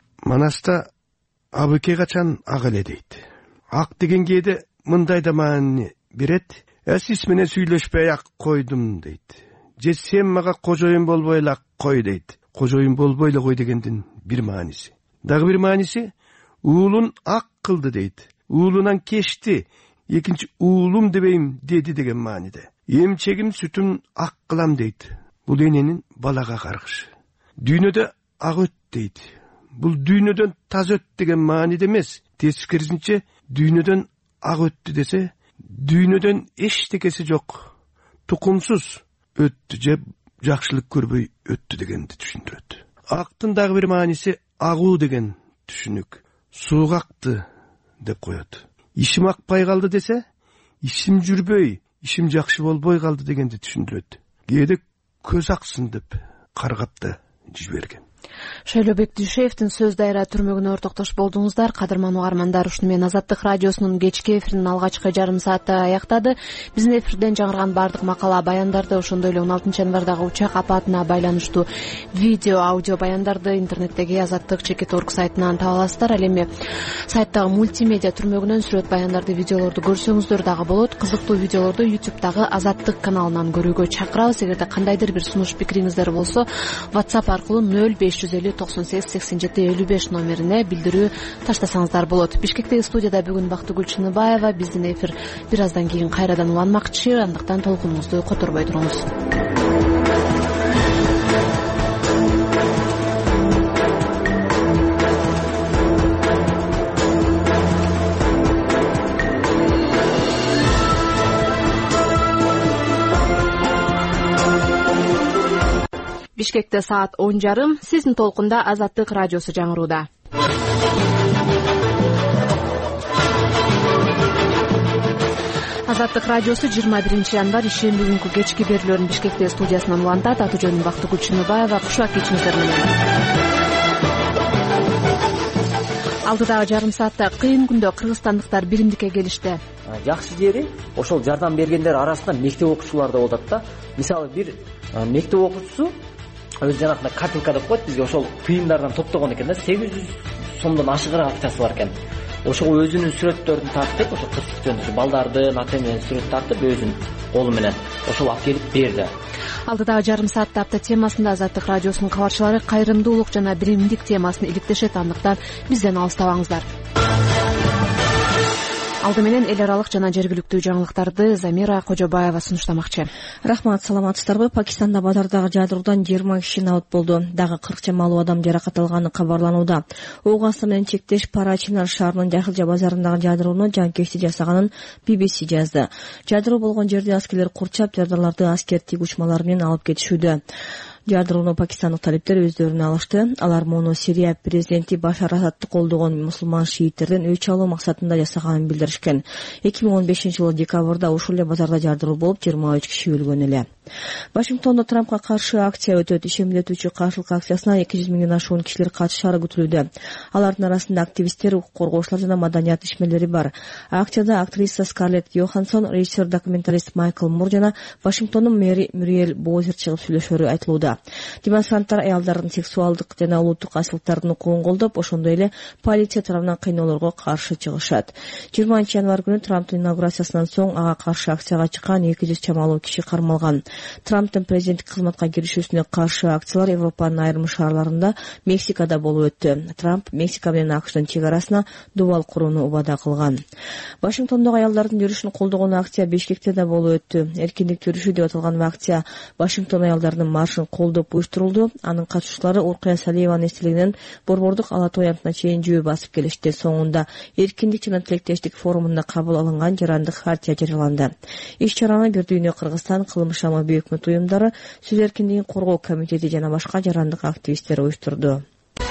Манаста абыке качан ак эле дейт. Ак деген кээде мындай да маани берет. Асис менен сүйлөшпөй ак койдум дейт. Же сен мага кожоюн болбой эле ак кой дейт. Кожоюн болбой эле кой дегендин бир мааниси. Дагы бир мааниси уулун ак кылды дейт. Уулунан кешти, экинчи уулум дебейм деди деген мааниде. Эмчегим сүтүн ак кылам дейт. Бул эненин балага каргышы. Дүйнөдө ак өт дейт. Бул дүйнөдөн таза өт деген мааниде эмес. Тескерисинче дүйнөдөн ак өттү десе, дүйнөдөн эчтекеси жок, тукумсуз өттү же жакшылык көрбөй өттү дегенди түшүндүрөт. Актын дагы бир мааниси агуу деген түшүнүк. Суук акты деп коет. Ишим акпай калды десе, ишим жүрбөй, ишим жакшы болбой калды дегенди түшүндүрөт. Кээде көз аксын деп каргап да жиберген. Шайлообек Дүйшеевдин сөз дайра түрмөгүнө ортоктош болдуңуздар. Кадырман угармандар, ушуну менен Азаттык радиосунун кечки эфиринин алгачкы жарым сааты аяктады. Биздин эфирден жаңырган бардык макала баяндарды, ошондой эле он алтынчы январдагы учак апатына байланыштуу видео, аудио баяндарды интернеттеги Азаттык чекит точка орг сайтынан таба аласыздар. Ал эми сайттагы мультимедиа түрмөгүнөн сүрөт баяндарды, видеолорду көрсөңүздөр дагы болот. Кызыктуу видеолорду ютубтагы Азаттык каналынан көрүүгө чакырабыз. Эгерде кандайдыр бир сунуш пикириңиздер болсо, WhatsApp аркылуу нөл беш жүз элүү токсон сегиз сексен жети элүү беш номерине билдирүү таштасаңыздар болот. Бишкектеги студияда бүгүн Бактыгүл Чыныбаева. Биздин эфир бир аздан кийин кайрадан уланмакчы, андыктан толкунуңузду которбой туруңуз. Бишкекте саат он жарым. Сиздин толкунда Азаттык радиосу жаңырууда. Азаттык радиосу жыйырма биринчи январь ишемби күнкү кечки берүүлөрүн Бишкекте студиясынан улантат. Аты жөнүм Бактыгүл Чыныбаева. Кушак кечиңиздер менен. Алдыдагы жарым саатта кыйын күндө кыргызстандыктар биримдикке келишти. Жакшы жери ошол жардам бергендер арасында мектеп окуучулар да болуп атат да. Мисалы бир мектеп окуучусу өз жанагындай копилка деп коет бизге, ошол тыйындардан топтогон экен да, сегиз жүз сомдон ашыгыраак акчасы бар экен. Ошого өзүнүн сүрөттөрүн тартып, ошо кырсык жөнүндө балдардын ата менен сүрөт тартып, өзүнүн колу менен ошол алып келип берди. Алдыдагы жарым саатта апта темасында Азаттык радиосунун кабарчылары кайрымдуулук жана биримдик темасын иликтешет. Андыктан бизден алыстабаңыздар. Алды менен эл аралык жана жергиликтүү жаңылыктарды Замира Кожобаева сунуштамакчы. Рахмат, саламатсыздарбы? Пакистанда базардагы жадыруудан жыйырма киши набыт болду. Дагы кырк чамалуу адам жаракат алганы кабарланууда. Ок асты менен чектеш Парачинар шаарынын Жахилжа базарындагы жадырууну жанкечти жасаганын би би си жазды. Жадыруу болгон жерде аскерлер курчап, жардарларды аскер тигучмалар менен алып кетишүүдө. Жадырууну пакистандык талиптер өздөрүнө алышты. Алар муну Сирия президенти Башар Асадты колдогон мусулман шииттерден өч алуу максатында жасаганын билдиришкен. эки миң он бешинчи жылы декабрда ушул эле базарда жадыруу болуп, жыйырма үч киши өлгөн эле. Вашингтондо Трампка каршы акция өтөт. Ишемдетүүчү каршылык акциясына эки жүз миңден ашуун кишилер катышары күтүлүүдө. Алардын арасында активисттер, укук коргоочулар жана маданият ишмерлери бар. Акцияда актриса Скарлетт Йоханссон, режиссер, документалист Майкл Мур жана Вашингтондун мэри Мюриэль Боузер чыгып сүйлөшөрү айтылууда. Демонстранттар аялдардын сексуалдык жана улуттук асылыктардын укугун колдоп, ошондой эле полиция тарабынан кыйноолорго каршы чыгышат. жыйырманчы январь күнү Трамптын инаугурациясынан соң ага каршы акцияга чыккан эки жүз чамалуу киши кармалган. Трамптын президенттик кызматка киришүүсүнө каршы акциялар Европанын айрым шаарларында, Мексикада болуп өттү. Трамп Мексика менен АКШтын чек арасына дубал курууну убада кылган. Вашингтондогу аялдардын жүрүшүн колдогон акция Бишкекте да болуп өттү. Эркиндик жүрүшү деп аталган акция Вашингтон аялдардын маршын колдоп уюштурулду. Анын катышуучулары Уркая Салиеванын эстелигинен борбордук ала той антына чейин жөө басып келишти. Соңунда эркиндик жана тилектештик форумунда кабыл алынган жарандык хартия жарыяланды. Иш чараны Бир дүйнө Кыргызстан, Кылмышама бүйүк өкмөт уюмдары, сөз эркиндигин коргоо комитети жана башка жарандык активисттер уюштурду.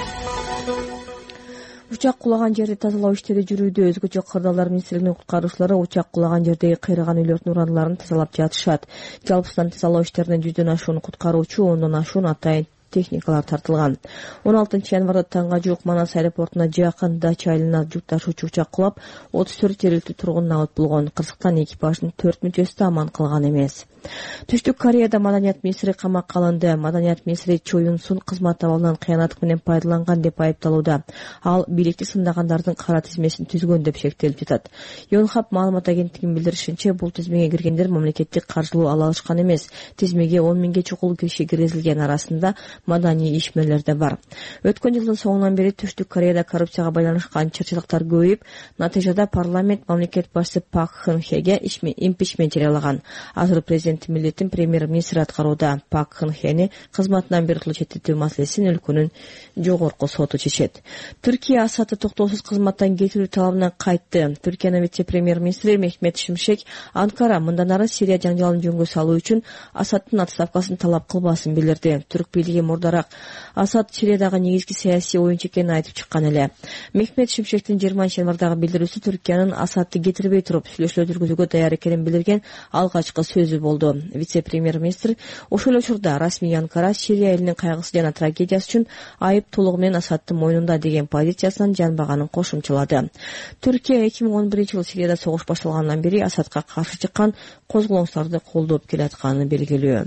Учак кулаган жерди тазалоо иштери жүрүүдө. Өзгөчө Кырдаалдар министрлигинин куткаруучулары учак кулаган жердеги кыйраган үйлөрдүн урандыларын тазалап жатышат. Жалпысынан тазалоо иштерине жүздөн ашуун куткаруучу, ондон ашуун атайын техникалар тартылган. он алтынчы январда таңга жуук Манас аэропортуна жакын Дача айылына жүк ташуучу учак кулап, отуз төрт жергиликтүү тургун набыт болгон. Кырсыктан экипаждын төрт мүчөсү да аман калган эмес. Түштүк Кореяда маданият министри камакка алынды. Маданият министри Чо Юн Сун кызмат абалынан кыянат менен пайдаланган деп айыпталууда. Ал бийликти сындагандардын кара тизмесин түзгөн деп шектелип жатат. Йонхап маалымат агенттигинин билдиришинче, бул тизмеге киргендер мамлекеттик каржылуу ала алышкан эмес. Тизмеге он миңге чукул киши киргизилген, арасында маданий ишмерлер да бар. Өткөн жылдын соңунан бери Түштүк Кореяда коррупцияга байланышкан чырчылыктар көбөйүп, натыйжада парламент мамлекет башчысы Пак Кын Хеге импичмент жарыялаган. Азыр президент милдетин премьер-министр аткарууда. Пак Кын Хени кызматынан биротулуу четтетүү маселесин өлкөнүн жогорку соту чечет. Түркия Асадты токтоосуз кызматтан кетирүү талабынан кайтты. Түркиянын вице-премьер-министри Мехмет Шимшек Анкара мындан ары Сирия жаңжалын жөнгө салуу үчүн Асадтын отставкасын талап кылбасын билдирди. Түрк бийлиги мурдараак Асад Сириядагы негизги саясий оюнчу экенин айтып чыккан эле. Мехмет Шимшектин жыйырманчы январдагы билдирүүсү Түркиянын Асадты кетирбей туруп сүйлөшүүлөр жүргүзүүгө даяр экенин билдирген алгачкы сөзү болду. Вице-премьер-министр ошол учурда расмий Анкара Сирия элинин кайгысы жана трагедиясы үчүн айып толугу менен Асадтын мойнунда деген позициясынан жанбаганын кошумчалады. Түркия эки миң он биринчи жылы Сирияда согуш башталгандан бери Асадка каршы чыккан козголоңчуларды колдоп келатканы белгилүү.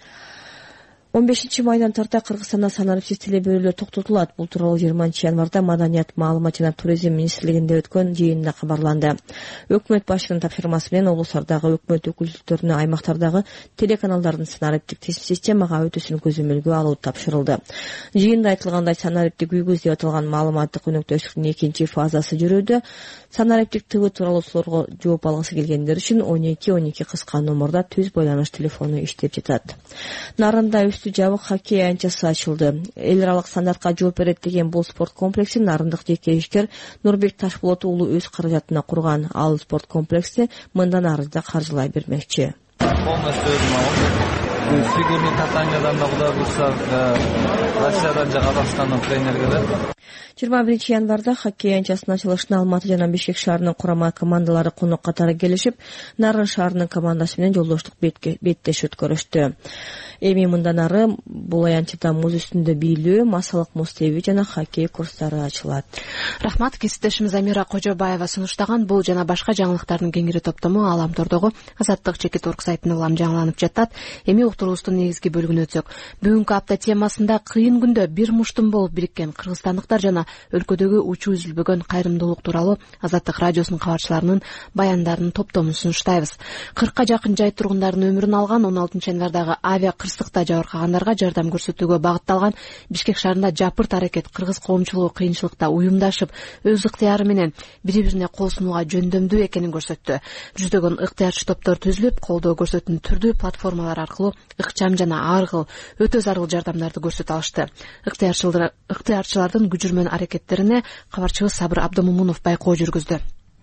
он бешинчи майдан тарта Кыргызстанда санариптик телебөрүүлөр токтотулат. Бул тууралуу жыйырманчы январда Маданият, маалымат жана туризм министрлигинде өткөн жыйында кабарланды. Өкмөт башчынын тапшырмасы менен облустардагы өкмөт өкүлдөрүнө аймактардагы телеканалдардын санариптик системага өтүүсүн көзөмөлгө алуу тапшырылды. Жыйында айтылгандай, санариптик үйгүз деп аталган маалыматтык өнөктөштүктүн экинчи фазасы жүрүүдө. Санариптик ТВ тууралуу суроого жооп алгысы келгендер үчүн он эки он эки кыска номурда түз байланыш телефону иштеп жатат. Нарында жабык хоккей аянтчасы ачылды. Эл аралык стандартка жооп берет деген бул спорт комплексин нарындык жеке ишкер Нурбек Ташболот уулу өз каражатына курган. Ал спорт комплексти мындан ары да каржылай бермекчи. Сегими катаниядан да кудай буюрса Россиядан же Казакстандын тренери келет. жыйырма биринчи январда хоккей аянтчасынын ачылышына Алматы жана Бишкек шаарынын курама командалары конок катары келишип, Нарын шаарынын командасы менен жолдоштук беттеш өткөрүштү. Эми мындан ары бул аянтчада муз үстүндө бийлөө, массалык муз тебүү жана хоккей курстары ачылат. Рахмат. Кесиптешimiz Амира Кожобаева сунуштаган бул жана башка жаңылыктардын кеңири топтому Аламтордогу Азаттык чекит чекит орг сайтында улам жаңыланып жатат. Эми уктуруубуздун негизги бөлүгүнө өтсөк. Бүгүнкү апта темасында кыйын күндө бир муштум болуп бириккен кыргызстандыктар жана өлкөдөгү учуу үзүлбөгөн кайрымдуулук тууралуу Азаттык радиосунун кабарчыларынын баяндарын топтомун сунуштайбыз. кыркка жакын жай тургундарынын өмүрүн алган он алтынчы январдагы авиа кырсыкта жабыркагандарга жардам көрсөтүүгө багытталган Бишкек шаарында жапырт аракет кыргыз коомчулугу кыйынчылыкта уюмдашып, өз ыктыяры менен бири-бирине кол сунууга жөндөмдүү экенин көрсөттү. Жүздөгөн ыктыярчы топтор түзүлүп, колдоо көрсөтүүнүн түрдүү платформалар аркылуу ыкчам жана ар кыл өтө зарыл жардамдарды көрсөтө алышты. Ыктыярчылардын күжүрмөн аракеттерине кабарчыбыз Сабыр Абдымомунов байкоо жүргүздү.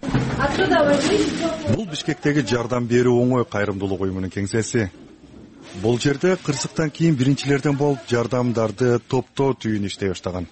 Бул Бишкектеги жардам берүү оңой кайрымдуулук уюмунун кеңсеси. Бул жерде кырсыктан кийин биринчилерден болуп жардамдарды топтоо түйүн иштей баштаган.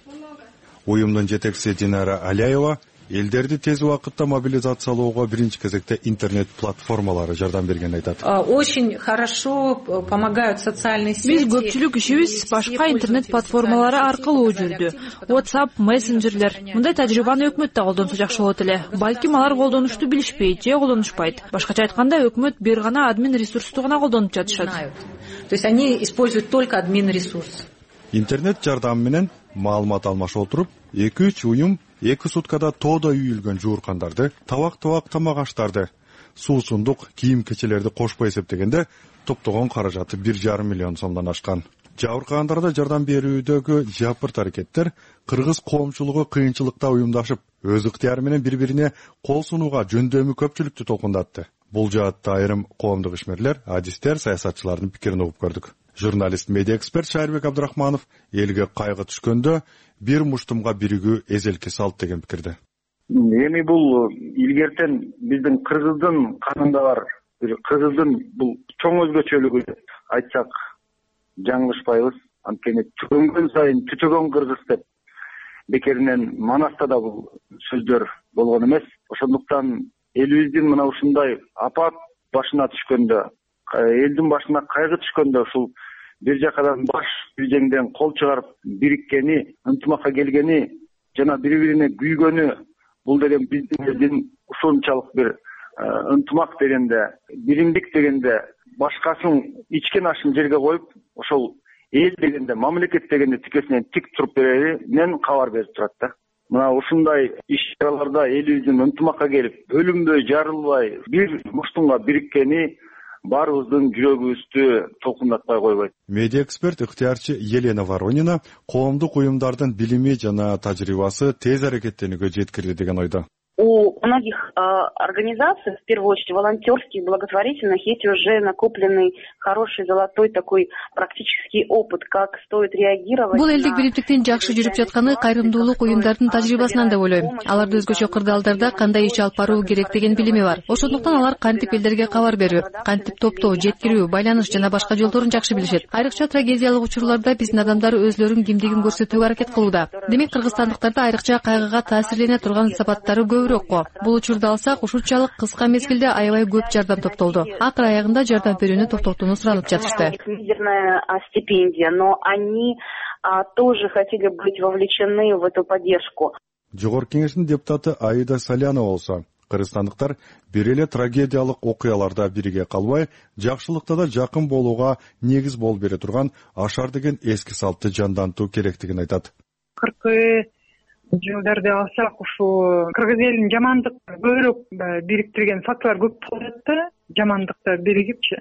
Уюмдун жетекчиси Динара Алиева элдерди тез убакытта мобилизациялоого биринчи кезекте интернет платформалары жардам бергенин айтат. Очень хорошо помогают социальные сети. Биз көпчүлүк ишибиз башка интернет платформалары аркылуу жүрдү. WhatsApp, мессенджерлер. Мындай тажрыйбаны өкмөт да колдонсо жакшы болот эле. Балким алар колдонушту билишпейт же колдонушпайт. Башкача айтканда, өкмөт бир гана админ ресурсту гана колдонуп жатышат. То есть они используют только админ ресурс. Интернет жардамы менен маалымат алмашып отуруп, эки үч уюм эки суткада тоодо үйүлгөн жууркандарды, табак-табак тамак аштарды, суусундук, кийим-кечелерди кошпой эсептегенде топтогон каражаты бир жарым миллион сомдон ашкан. Жабыркагандарда жардам берүүдөгү жапырт аракеттер кыргыз коомчулугу кыйынчылыкта уюмдашып, өз ыктыяры менен бири-бирине кол сунууга жөндөмү көпчүлүктү толкундатты. Бул жаатта айрым коомдук ишмерлер, адистер, саясатчылардын пикирин угуп көрдүк. Журналист, медиа эксперт Шайырбек Абдрахманов элге кайгы түшкөндө бир муштумга биригүү эзелки салт деген пикирде. Эми бул илгертен биздин кыргыздын канында бар, бир кыргыздын бул чоң өзгөчөлүгү деп айтсак жаңылышпайбыз. Анткени түгөнгөн сайын түтөгөн кыргыз деп бекеринен Манаста да бул сөздөр болгон эмес. Ошондуктан элибиздин мына ушундай апат башына түшкөндө, элдин башына кайгы түшкөндө ушул бир жакадан баш бир жеңден кол чыгарып бириккени, ынтымакка келгени жана бири-бирине күйгөнү, бул деген биздин элдин ушунчалык бир ынтымак дегенде, биримдик дегенде башкасын ичкен ашын жерге коюп, ошол эл дегенде, мамлекет дегенде тикесинен тик туруп береринен кабар берип турат да. Мына ушундай иш-чараларда элибиздин ынтымакка келип, бөлүнбөй, жарылбай, бир муштумга бириккени баарыбыздын жүрөгүбүздү толкундатпай койбойт. Медиа эксперт ыктыярчы Елена Воронина коомдук уюмдардын билими жана тажрыйбасы тез аракеттенүүгө жеткирди деген ойдо. У многих э, организаций, в первую очередь волонтерских, благотворительных, есть уже накопленный хороший золотой такой практический опыт, как стоит реагировать. Бул элдик бириктиктин жакшы жүрүп жатканы кайрымдуулук уюмдардын тажрыйбасынан деп ойлойм. Аларды өзгөчө кырдаалдарда кандай иш алып баруу керек деген билими бар. Ошондуктан алар кантип элдерге кабар берүү, кантип топтоо, жеткирүү, байланыш жана башка жолдорун жакшы билишет. Айрыкча трагедиялык учурларда биздин адамдар өзлөрүнүн кимдигин көрсөтүүгө аракет кылууда. Демек кыргызстандыктарда айрыкча кайгыга таасирлене турган сапаттары көбүрөөк. Бул учурду алсак, ушунчалык кыска мезгилде аябай көп жардам топтолду. Акыр аягында жардам берүүнү токтотууну суранып жатышты. Мизерная стипендия, но они тоже хотели быть вовлечены в эту поддержку. Жогорку кеңештин депутаты Аида Салянова болсо, кыргызстандыктар бир эле трагедиялык окуяларда бириге калбай, жакшылыкта да жакын болууга негиз болуп бере турган ашар деген эски салтты жандантуу керектигин айтат. кыркы жылдарды алсак, ушу кыргыз элин жамандык көбүрөөк бириктирген факторлор көп болот да, жамандыкта биригипчи.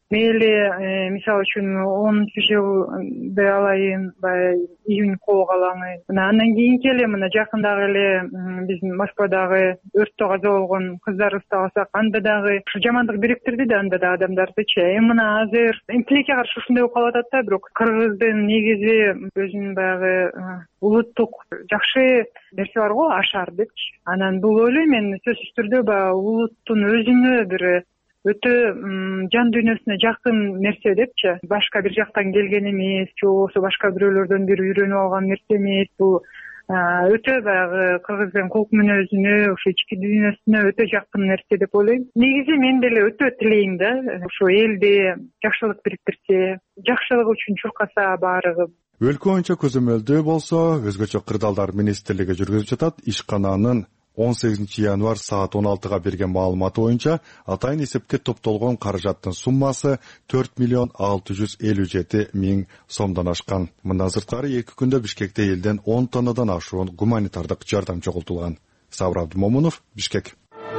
Мейли, мисалы үчүн онунчу жылды алайын, баягы июнь колго алаңы. Мына андан кийинки эле мына жакындагы эле биздин Москвадагы өрттө каза болгон кыздарыбызды алсак, анда дагы ушу жамандык бириктирди да, анда да адамдардычы. Эми мына азыр тилекке каршы ушундай болуп калып атат да, бирок кыргыздын негизи өзүнүн баягы улуттук жакшы нерсе бар го, ашар депчи. Анан бул ойлойм мен сөзсүз түрдө баягы улуттун өзүнө бир өтө жан дүйнөсүнө жакын нерсе депчи, башка бир жактан келген эмес, же болбосо башка бирөөлөрдөн бир үйрөнүп алган нерсе эмес. Бул өтө баягы кыргыздын кулк мүнөзүнө, ошо ички дүйнөсүнө өтө жакын нерсе деп ойлойм. Негизи мен деле өтө тилейм да, ошо элде жакшылык бириктирсе, жакшылык үчүн чуркаса баарыгы. Өлкө боюнча көзөмөлдөө болсо, өзгөчө кырдаалдар министрлиги жүргүзүп жатат. Ишкананын он сегизинчи январь саат он алтыга берген маалыматы боюнча атайын эсепке топтолгон каражаттын суммасы төрт миллион алты жүз элүү жети миң сомдон ашкан. Мындан сырткары эки күндө Бишкекте элден он тоннадан ашуун гуманитардык жардам чогултулган. Сабыр Абдымомунов, Бишкек.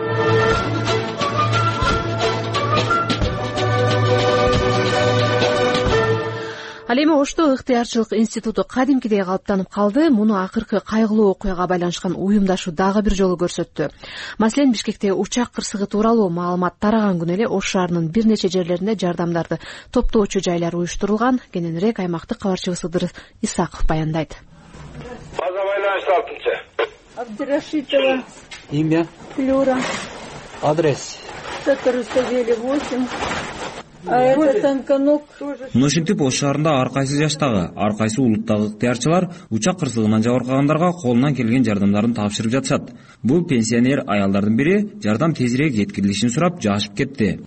Ал эми Ошто ыктыярчылык институту кадимкидей калыптанып калды. Муну акыркы кайгылуу окуяга байланышкан уюмдашуу дагы бир жолу көрсөттү. Маселен, Бишкекте учак кырсыгы тууралуу маалымат тараган күнү эле Ош шаарынын бир нече жерлеринде жардамдарды топтоочу жайлар уюштурулган. Кененирээк аймактык кабарчыбыз Ыдырыс Исаков баяндайт. База байланыш алтынчы. Абдрашитова. Имя? Флюра. Адрес? Сатарусавели восемь. А это Танканок. Ношинтип Ош шаарында ар кайсы жаштагы, ар кайсы улуттагы ыктыярчылар учак кырсыгынан жабыркагандарга колунан келген жардамдарын тапшырып жатышат. Бул пенсионер аялдардын бири жардам тезирээк жеткирилишин сурап жашып кетти.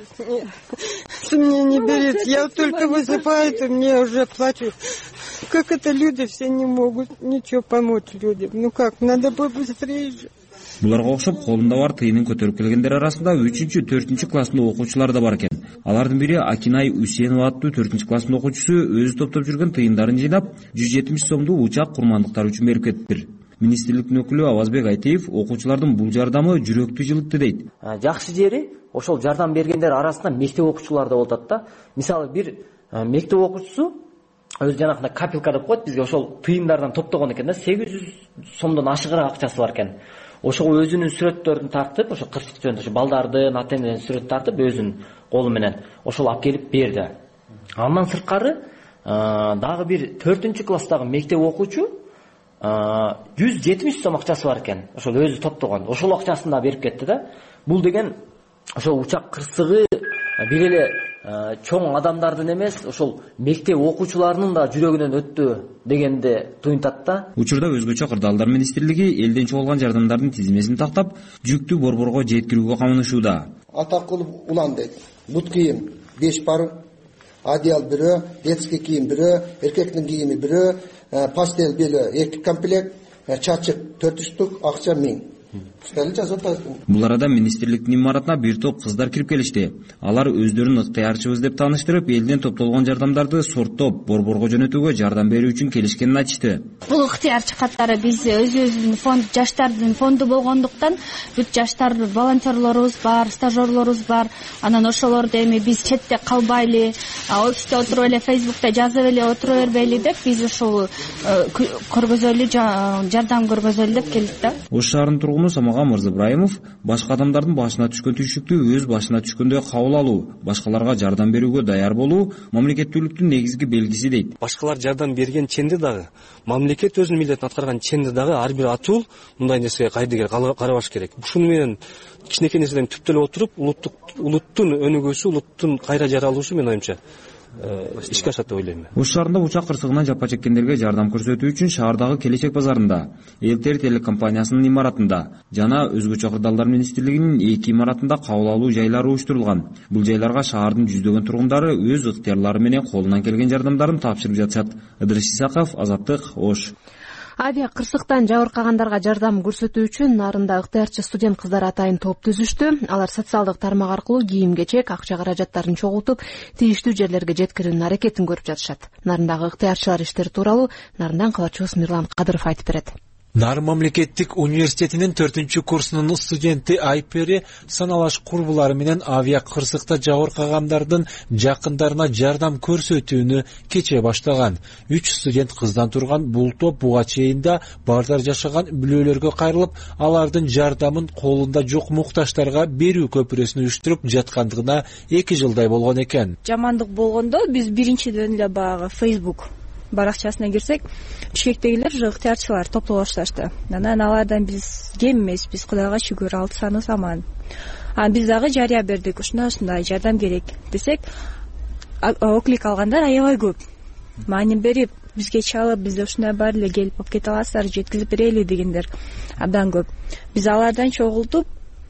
Мне не берет, я только высыпаюсь, и мне уже плачут. Как это люди все не могут ничего помочь людям? Ну как, надо побыстрее же. Буларга окшоп колунда бар тыйынын көтөрүп келгендер арасында үчүнчү, төртүнчү класстын окуучулары да бар экен. Алардын бири Акинай Үсенова аттуу төртүнчү класстын окуучусу өзү топтоп жүргөн тыйындарын жыйнап жүз жетимиш сомду учак курмандыктар үчүн берип кетиптир. Министрликтин өкүлү Авазбек Айтеев окуучулардын бул жардамы жүрөктү жылытты дейт. Жакшы жери ошол жардам бергендер арасында мектеп окуучулары да болуп атат да. Мисалы бир мектеп окуучусу өз жанагындай капелка деп коет бизге, ошол тыйындардан топтогон экен да, сегиз жүз сомдон ашыгыраак акчасы бар экен. Ошого өзүнүн сүрөттөрүн тартып, ошо кырсык жөнүндө ошо балдардын, ата энелердин сүрөт тартып өзүнүн колу менен ошол алып келип берди. Андан сырткары дагы бир төртүнчү класстагы мектеп окуучу жүз жетимиш сом акчасы бар экен. Ошол өзү топтогон. Ошол акчасын да берип кетти да. Бул деген ошол учак кырсыгы бир эле чоң адамдардын эмес, ошол мектеп окуучуларынын да жүрөгүнөн өттү дегенди туюнтат да. Учурда өзгөчө кырдаалдар министрлиги элден чогулган жардамдардын тизмесин тактап, жүктү борборго жеткирүүгө камынышууда. Атакулов улан дейт. Бут кийим беш пар, одеял бирөө, детский кийим бирөө, эркектин кийими бирөө, пастель беле эки комплект, чачык төрт штук, акча миң. Бул арада министрликтин имаратына бир топ кыздар кирип келишти. Алар өздөрүн ыктыярчыбыз деп тааныштырып, элден топтолгон жардамдарды сорттоп, борборго жөнөтүүгө жардам берүү үчүн келишкенин айтышты. Бул ыктыярчы каттары биз өзүбүздүн фонд, жаштардын фонду болгондуктан, бүт жаштар волонтерлорубуз бар, стажерлорубуз бар. Анан ошолорду эми биз четте калбайлы, офисте отуруп эле, Facebook'та жазып эле отура бербейли деп биз ошол көргөзөлү жардам көргөзөлү деп келдик да. Ош шаарынын тургуну Самага Мырзыбраимов башка адамдардын башына түшкөн түйшүктү өз башына түшкөндөй кабыл алуу, башкаларга жардам берүүгө даяр болуу мамлекеттүүлүктүн негизги белгиси дейт. Башкалар жардам берген ченде дагы, мамлекет өзүнүн милдетин аткарган ченде дагы ар бир атуул мындай нерсеге кайдыгер карабаш керек. Ушуну менен кичинекей нерседен түптөлүп отуруп, улуттук улуттун өнүгүүсү, улуттун кайра жаралуусу менин оюмча ишке ашат деп ойлойм. Ош шаарында учак кырсыгынан жапа чеккендерге жардам көрсөтүү үчүн шаардагы Келечек базарында, Элтер телекомпаниясынын имаратында жана өзгөчө кырдаалдар министрлигинин эки имаратында кабыл алуу жайлары уюштурулган. Бул жайларга шаардын жүздөгөн тургундары өз ыктыярлары менен колунан келген жардамдарын тапшырып жатышат. Ыдырыс Исаков, Азаттык, Ош. Авиа кырсыктан жабыркагандарга жардам көрсөтүү үчүн Нарында ыктыярчы студент кыздар атайын топ түзүштү. Алар социалдык тармак аркылуу кийим-кечек, акча каражаттарын чогултуп, тийиштүү жерлерге жеткирүүнүн аракетин көрүп жатышат. Нарындагы ыктыярчылар иштери тууралуу Нарындан кабарчыбыз Мирлан Кадыров айтып берет. Нарын мамлекеттик университетинин төртүнчү курсунун студенти Айпери саналаш курбулары менен авиа кырсыкта жабыркагандардын жакындарына жардам көрсөтүүнү кече баштаган. Үч студент кыздан турган бул топ буга чейин да бардар жашаган бүлөлөргө кайрылып, алардын жардамын колунда жок муктаждарга берүү көпүрөсүн уюштуруп жаткандыгына эки жылдай болгон экен. Жамандык болгондо биз биринчиден эле баягы Facebook баракчасына кирсек, Бишкектегилер же ыктыярчылар топтоло башташты. Анан алардан биз кем эмеспиз, Кудайга шүгүр, алты саныбыз аман. анан биз дагы жарыя бердик, ушундай ушундай жардам керек десек, оклик алгандар аябай көп. Маани берип, бизге чалып, бизде ушундай бар эле, келип алып кете аласыздар, жеткизип берели дегендер абдан көп. Биз алардан чогултуп,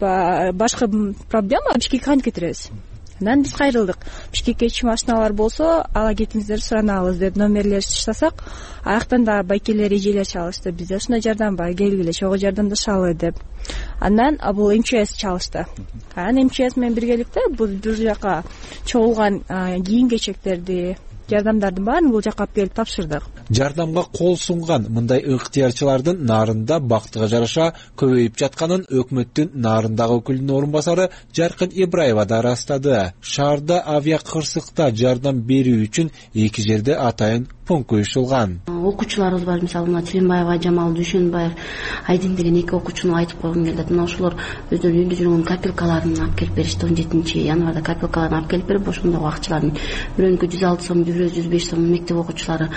башка проблема Бишкекке кантип кетиребиз. Анан биз кайрылдык. Бишкекке машиналар болсо, ала кетиңиздер, суранабыз деп номерлерди таштасак, аяктан да байкелер, эжелер чалышты. Бизде ушундай жардам бар, келгиле, чогуу жардамдашалы деп. Андан бул эм че эс чалышты. Анан эм че эс менен биргеликте бул бир жака чогулган кийим кечектерди, жардамдардын баарын бул жакка алып келип тапшырдык. Жардамга кол сунган мындай ыктыярчылардын нарында бактыга жараша көбөйүп жатканын өкмөттүн нарындагы өкүлүнүн орун басары Жаркын Ибраева да ырастады. Шаарда авиа кырсыкта жардам берүү үчүн эки жерде атайын пункт коюшулган. Окуучуларыбыз бар, мисалы мына Тилимбаева Жамал, Дүйшөнбаев, Айдин деген эки окуучуну айтып койгум келет. Мына ошолор өздөрүнүн үйдө жүргөн копилкаларын алып келип беришти. он жетинчи январда копилкаларын алып келип берип, ошондогу акчалардын бирөөнүкү жүз алты сом, бирөө жүз беш сом мектеп окуучулары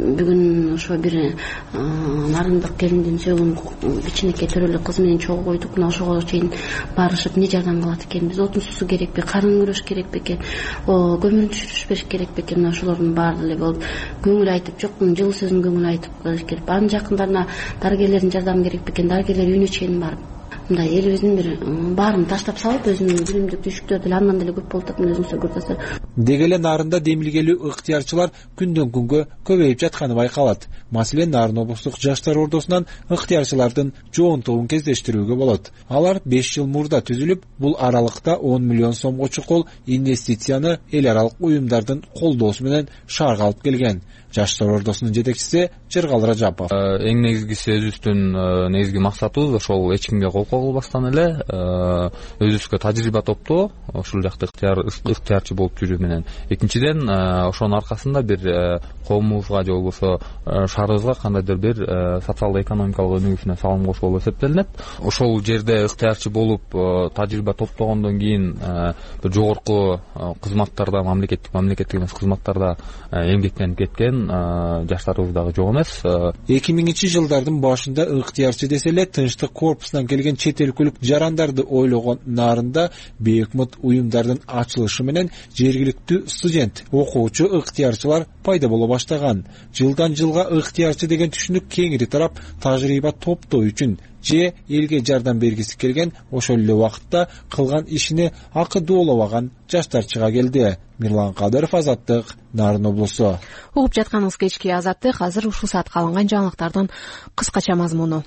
бүгүн ошо бир нарындык келиндин сөөгүн кичинекей төрөлүк кыз менен чогуу койдук. Мына ошого чейин барышып эмне жардам кылат экенбиз, отун суусу керекпи, карын күрөш керекпи экен, көмүрүн түшүрүш бериш керекпи экен, мына ошолордун баары эле болуп көңүл айтып, жок жылуу сөзүн көңүл айтып кылыш керек. Анын жакындарына дарыгерлердин жардамы керекпи экен, дарыгерлер үйүнө чейин барып мындай элибиздин бир баарын таштап салып, өзүнүн билимдик түйшүктөр деле андан деле көп болуп атат, өзүңүздөр көрүп атасыздар. Деги эле нарында демилгелүү ыктыярчылар күндөн күнгө көбөйүп жатканы байкалат. Маселен, Нарын облустук жаштар ордосунан ыктыярчылардын жоонтугун кездештирүүгө болот. Алар беш жыл мурда түзүлүп, бул аралыкта он миллион сомго чукул инвестицияны эл аралык уюмдардын колдоосу менен шаарга алып келген. Жаштар ордосунун жетекчиси Жыргал Ражапов. Эң негизгиси өзүбүздүн негизги максатыбыз ошол эч кимге кол кагылбастан эле өзүбүзгө тажрыйба топтоо, ошол жакта ыктыярчы болуп жүрүү менен. Экинчиден, ошонун аркасында бир коомубузга же болбосо шаарыбызга кандайдыр бир социалдо-экономикалык өнүгүүсүнө салым кошуу болуп эсептелинет. Ошол жерде ыктыярчы болуп тажрыйба топтогондон кийин бир жогорку кызматтарда, мамлекеттик мамлекеттик эмес кызматтарда эмгектенип кеткен жаштарыбыз дагы жок эмес. эки миңинчи жылдардын башында ыктыярчы десе эле тынчтык корпусунан келген чет өлкөлүк жарандарды ойлогон нарында бейөкмөт уюмдардын ачылышы менен жергиликтүү студент, окуучу ыктыярчылар пайда боло баштаган. Жылдан жылга ыктыярчы деген түшүнүк кеңири тарап, тажрыйба топтоо үчүн же элге жардам бергиси келген, ошол эле убакытта кылган ишине акы доолобаган жаштарчыга келди. Мирлан Кадыров, Азаттык, Нарын облусу. Угуп жатканыңыз кечки Азаттык. Азыр ушул саатка алынган жаңылыктардын кыскача мазмуну.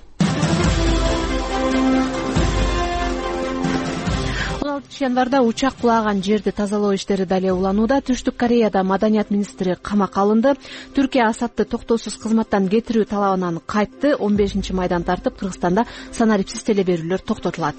он алтынчы январда учак кулаган жерди тазалоо иштери дале уланууда. Түштүк Кореяда маданият министри камакка алынды. Түркия Асадты токтоосуз кызматтан кетирүү талабынан кайтты. он бешинчи майдан тартып, Кыргызстанда санариптиз теле берүүлөр токтотулат.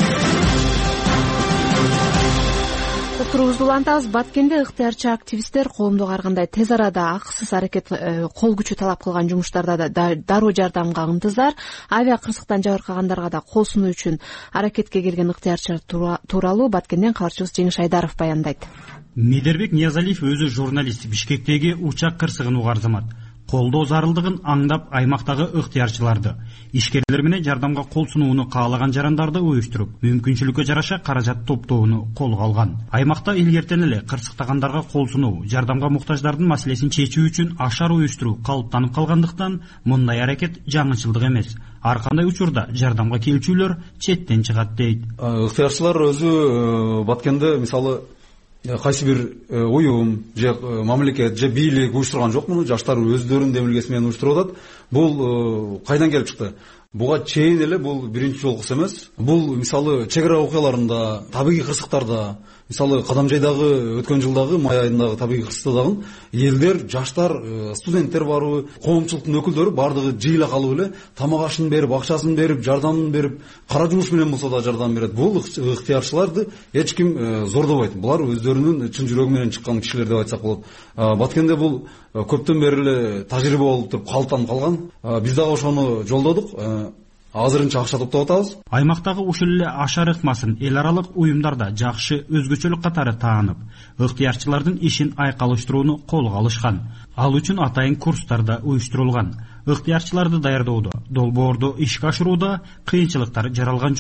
Уктуруубузду улантабыз. Баткенде ыктыярчы активисттер коомдук ар кандай тез арада акысыз аракет кол күчү талап кылган жумуштарда да дароо жардамга ынтызар. Авиа кырсыктан жабыркагандарга да кол сунуу үчүн аракетке келген ыктыярчылар тууралуу Баткенден кабарчыбыз Жеңиш Айдаров баяндайт. Медербек Ниязалиев өзү журналист, Бишкектеги учак кырсыгын угарзамат. Колдоо зарылдыгын аңдап аймактагы ыктыярчыларды, ишкерлер менен жардамга кол сунууну каалаган жарандарды уюштуруп, мүмкүнчүлүккө жараша каражат топтоону колго алган. Аймакта илгертен эле кырсыктагандарга кол сунуу, жардамга муктаждардын маселесин чечүү үчүн ашар уюштуруу калыптанып калгандыктан мындай аракет жаңычылдык эмес. Ар кандай учурда жардамга келчүлөр четтен чыгат дейт. Ыктыярчылар өзү Баткенде мисалы кайсы бир уюм же мамлекет же бийлик уюштурган жок, муну жаштар өздөрүнүн демилгеси менен уюштуруп атат. Бул кайдан келип чыкты? Буга чейин эле бул биринчи жолкусу эмес. Бул мисалы чек ара окуяларында, табигый кырсыктарда, мисалы Кадамжайдагы өткөн жылдагы май айындагы табигый кырсыкта дагы элдер, жаштар, студенттер барбы, коомчулуктун өкүлдөрү бардыгы жыйыла калып эле тамак ашын берип, акчасын берип, жардамын берип, кара жумуш менен болсо да жардам берет. Бул ыктыярчыларды эч ким зордобойт. Булар өздөрүнүн чын жүрөгү менен чыккан кишилер деп айтсак болот. Баткенде бул көптөн бери эле тажрыйба болуп туруп калыптанып калган. Биз дагы ошону жолдодук. Азырынча акча топтоп атабыз. Аймактагы ушул эле ашар ыкмасын эл аралык уюмдарда жакшы өзгөчөлүк катары таанып, ыктыярчылардын ишин айкалыштырууну колго алышкан. Ал үчүн атайын курстарда уюштурулган. Ыктыярчыларды даярдоодо, долбоорду ишке ашырууда кыйынчылыктар жаралган жок.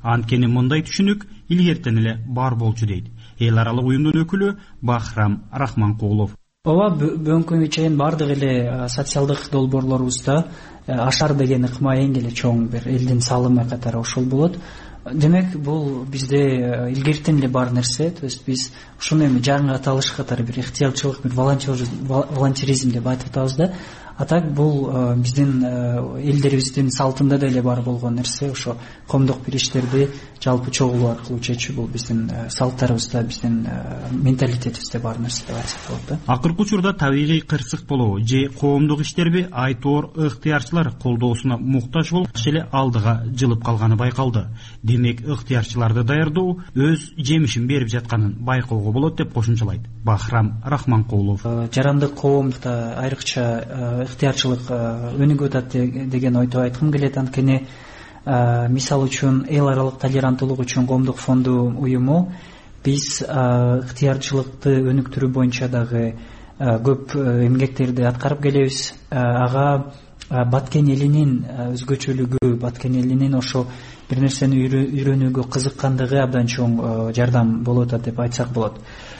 Анткени мындай түшүнүк илгертен эле бар болчу дейт эл аралык уюмдун өкүлү Бахрам Рахманкулов. ооба бүгүнкү күнгө чейин баардык эле социалдык долбоорлорубузда ашар деген ыкма эң эле чоң бир элдин салымы катары ошол болот. Демек бул бизде илгертен эле бар нерсе. То есть биз ушуну эми жаңы аталыш катары бир ыктыярчылык, бир волонтеризм деп айтып атабыз да. А так бул биздин элдерибиздин салтында деле бар болгон нерсе. Ошо коомдук бир иштерди жалпы чогулуу аркылуу чечүү бул биздин салттарыбызда, биздин менталитетибизде бар нерсе деп айтсак болот да. Акыркы учурда табигый кырсык болобу же коомдук иштерби айтоор ыктыярчылар колдоосуна муктаж болуп эле алдыга жылып калганы байкалды. Демек ыктыярчыларды даярдоо өз жемишин берип жатканын байкоого болот деп кошумчалайт Бахрам Рахманкулов. Жарандык коомдукта айрыкча ыктыярчылык өнүгүп атат деген ойду айткым келет. Анткени мисал үчүн эл аралык толеранттуулук үчүн коомдук фонду уюму биз ыктыярчылыкты өнүктүрүү боюнча дагы көп эмгектерди аткарып келебиз. Ага Баткен элинин өзгөчөлүгү, Баткен элинин ошо бир нерсени үйрөнүүгө кызыккандыгы абдан чоң жардам болуп атат деп айтсак болот.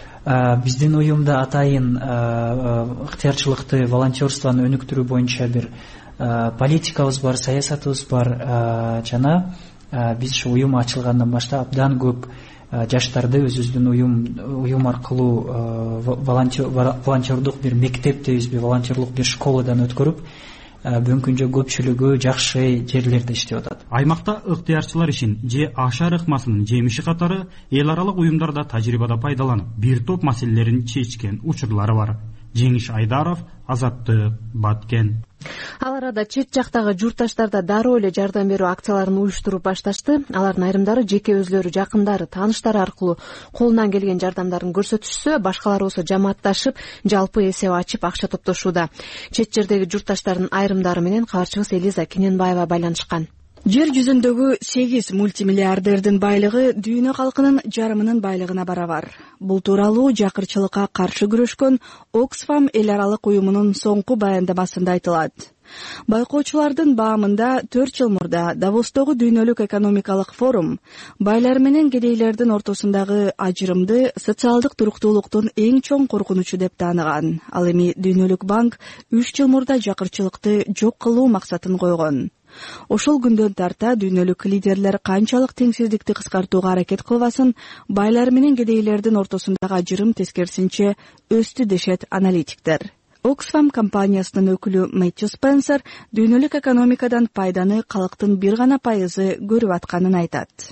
Биздин уюмда атайын ыктыярчылыкты, волонтерствону өнүктүрүү боюнча бир политикабыз бар, саясатыбыз бар. Жана биз ушу уюм ачылгандан баштап абдан көп жаштарды өзүбүздүн уюм уюм аркылуу волонтердук бир мектеп дейбизби, волонтерлук бир школадан өткөрүп бүгүнкү күндө көпчүлүгү жакшы жерлерде иштеп атат. Аймакта ыктыярчылар ишин же ашар ыкмасынын жемиши катары эл аралык уюмдарда тажрыйбада пайдаланып, бир топ маселелерин чечкен учурлары бар. Жеңиш Айдаров, Азаттык, Баткен. Ал арада чет жактагы журтташтарда дароо эле жардам берүү акцияларын уюштуруп башташты. Алардын айрымдары жеке өзлөрү, жакындары, тааныштары аркылуу колунан келген жардамдарын көрсөтүшсө, башкалары болсо жамаатташып, жалпы эсеп ачып акча топтошууда. Чет жердеги журтташтардын айрымдары менен кабарчыбыз Элиза Кененбаева байланышкан. Жер жүзүндөгү сегиз мультимиллиардердин байлыгы дүйнө калкынын жарымынын байлыгына барабар. Бул тууралуу жакырчылыкка каршы күрөшкөн Оксфам эл аралык уюмунун соңку баяндамасында айтылат. Байкоочулардын баамында төрт жыл мурда Давостогу дүйнөлүк экономикалык форум байлар менен кедейлердин ортосундагы ажырымды социалдык туруктуулуктун эң чоң коркунучу деп тааныган. Ал эми Дүйнөлүк банк үч жыл мурда жакырчылыкты жок кылуу максатын койгон. Ошол күндөн тарта дүйнөлүк лидерлер канчалык теңсиздикти кыскартууга аракет кылбасын, байлар менен кедейлердин ортосундагы ажырым тескерисинче өстү дешет аналитиктер. Оксфам компаниясынын өкүлү Мэттью Спенсер дүйнөлүк экономикадан пайданы калктын бир гана пайызы көрүп атканын айтат.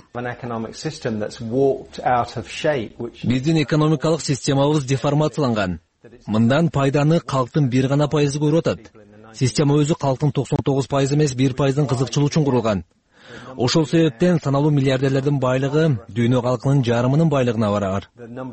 Биздин экономикалык системабыз деформацияланган. Мындан пайданы калктын бир гана пайызы көрүп атат. Система өзү калктын токсон тогуз пайыз эмес бир пайыздын кызыкчылыгы үчүн курулган. Ошол себептен саналуу миллиардерлердин байлыгы дүйнө калкынын жарымынын байлыгына барар.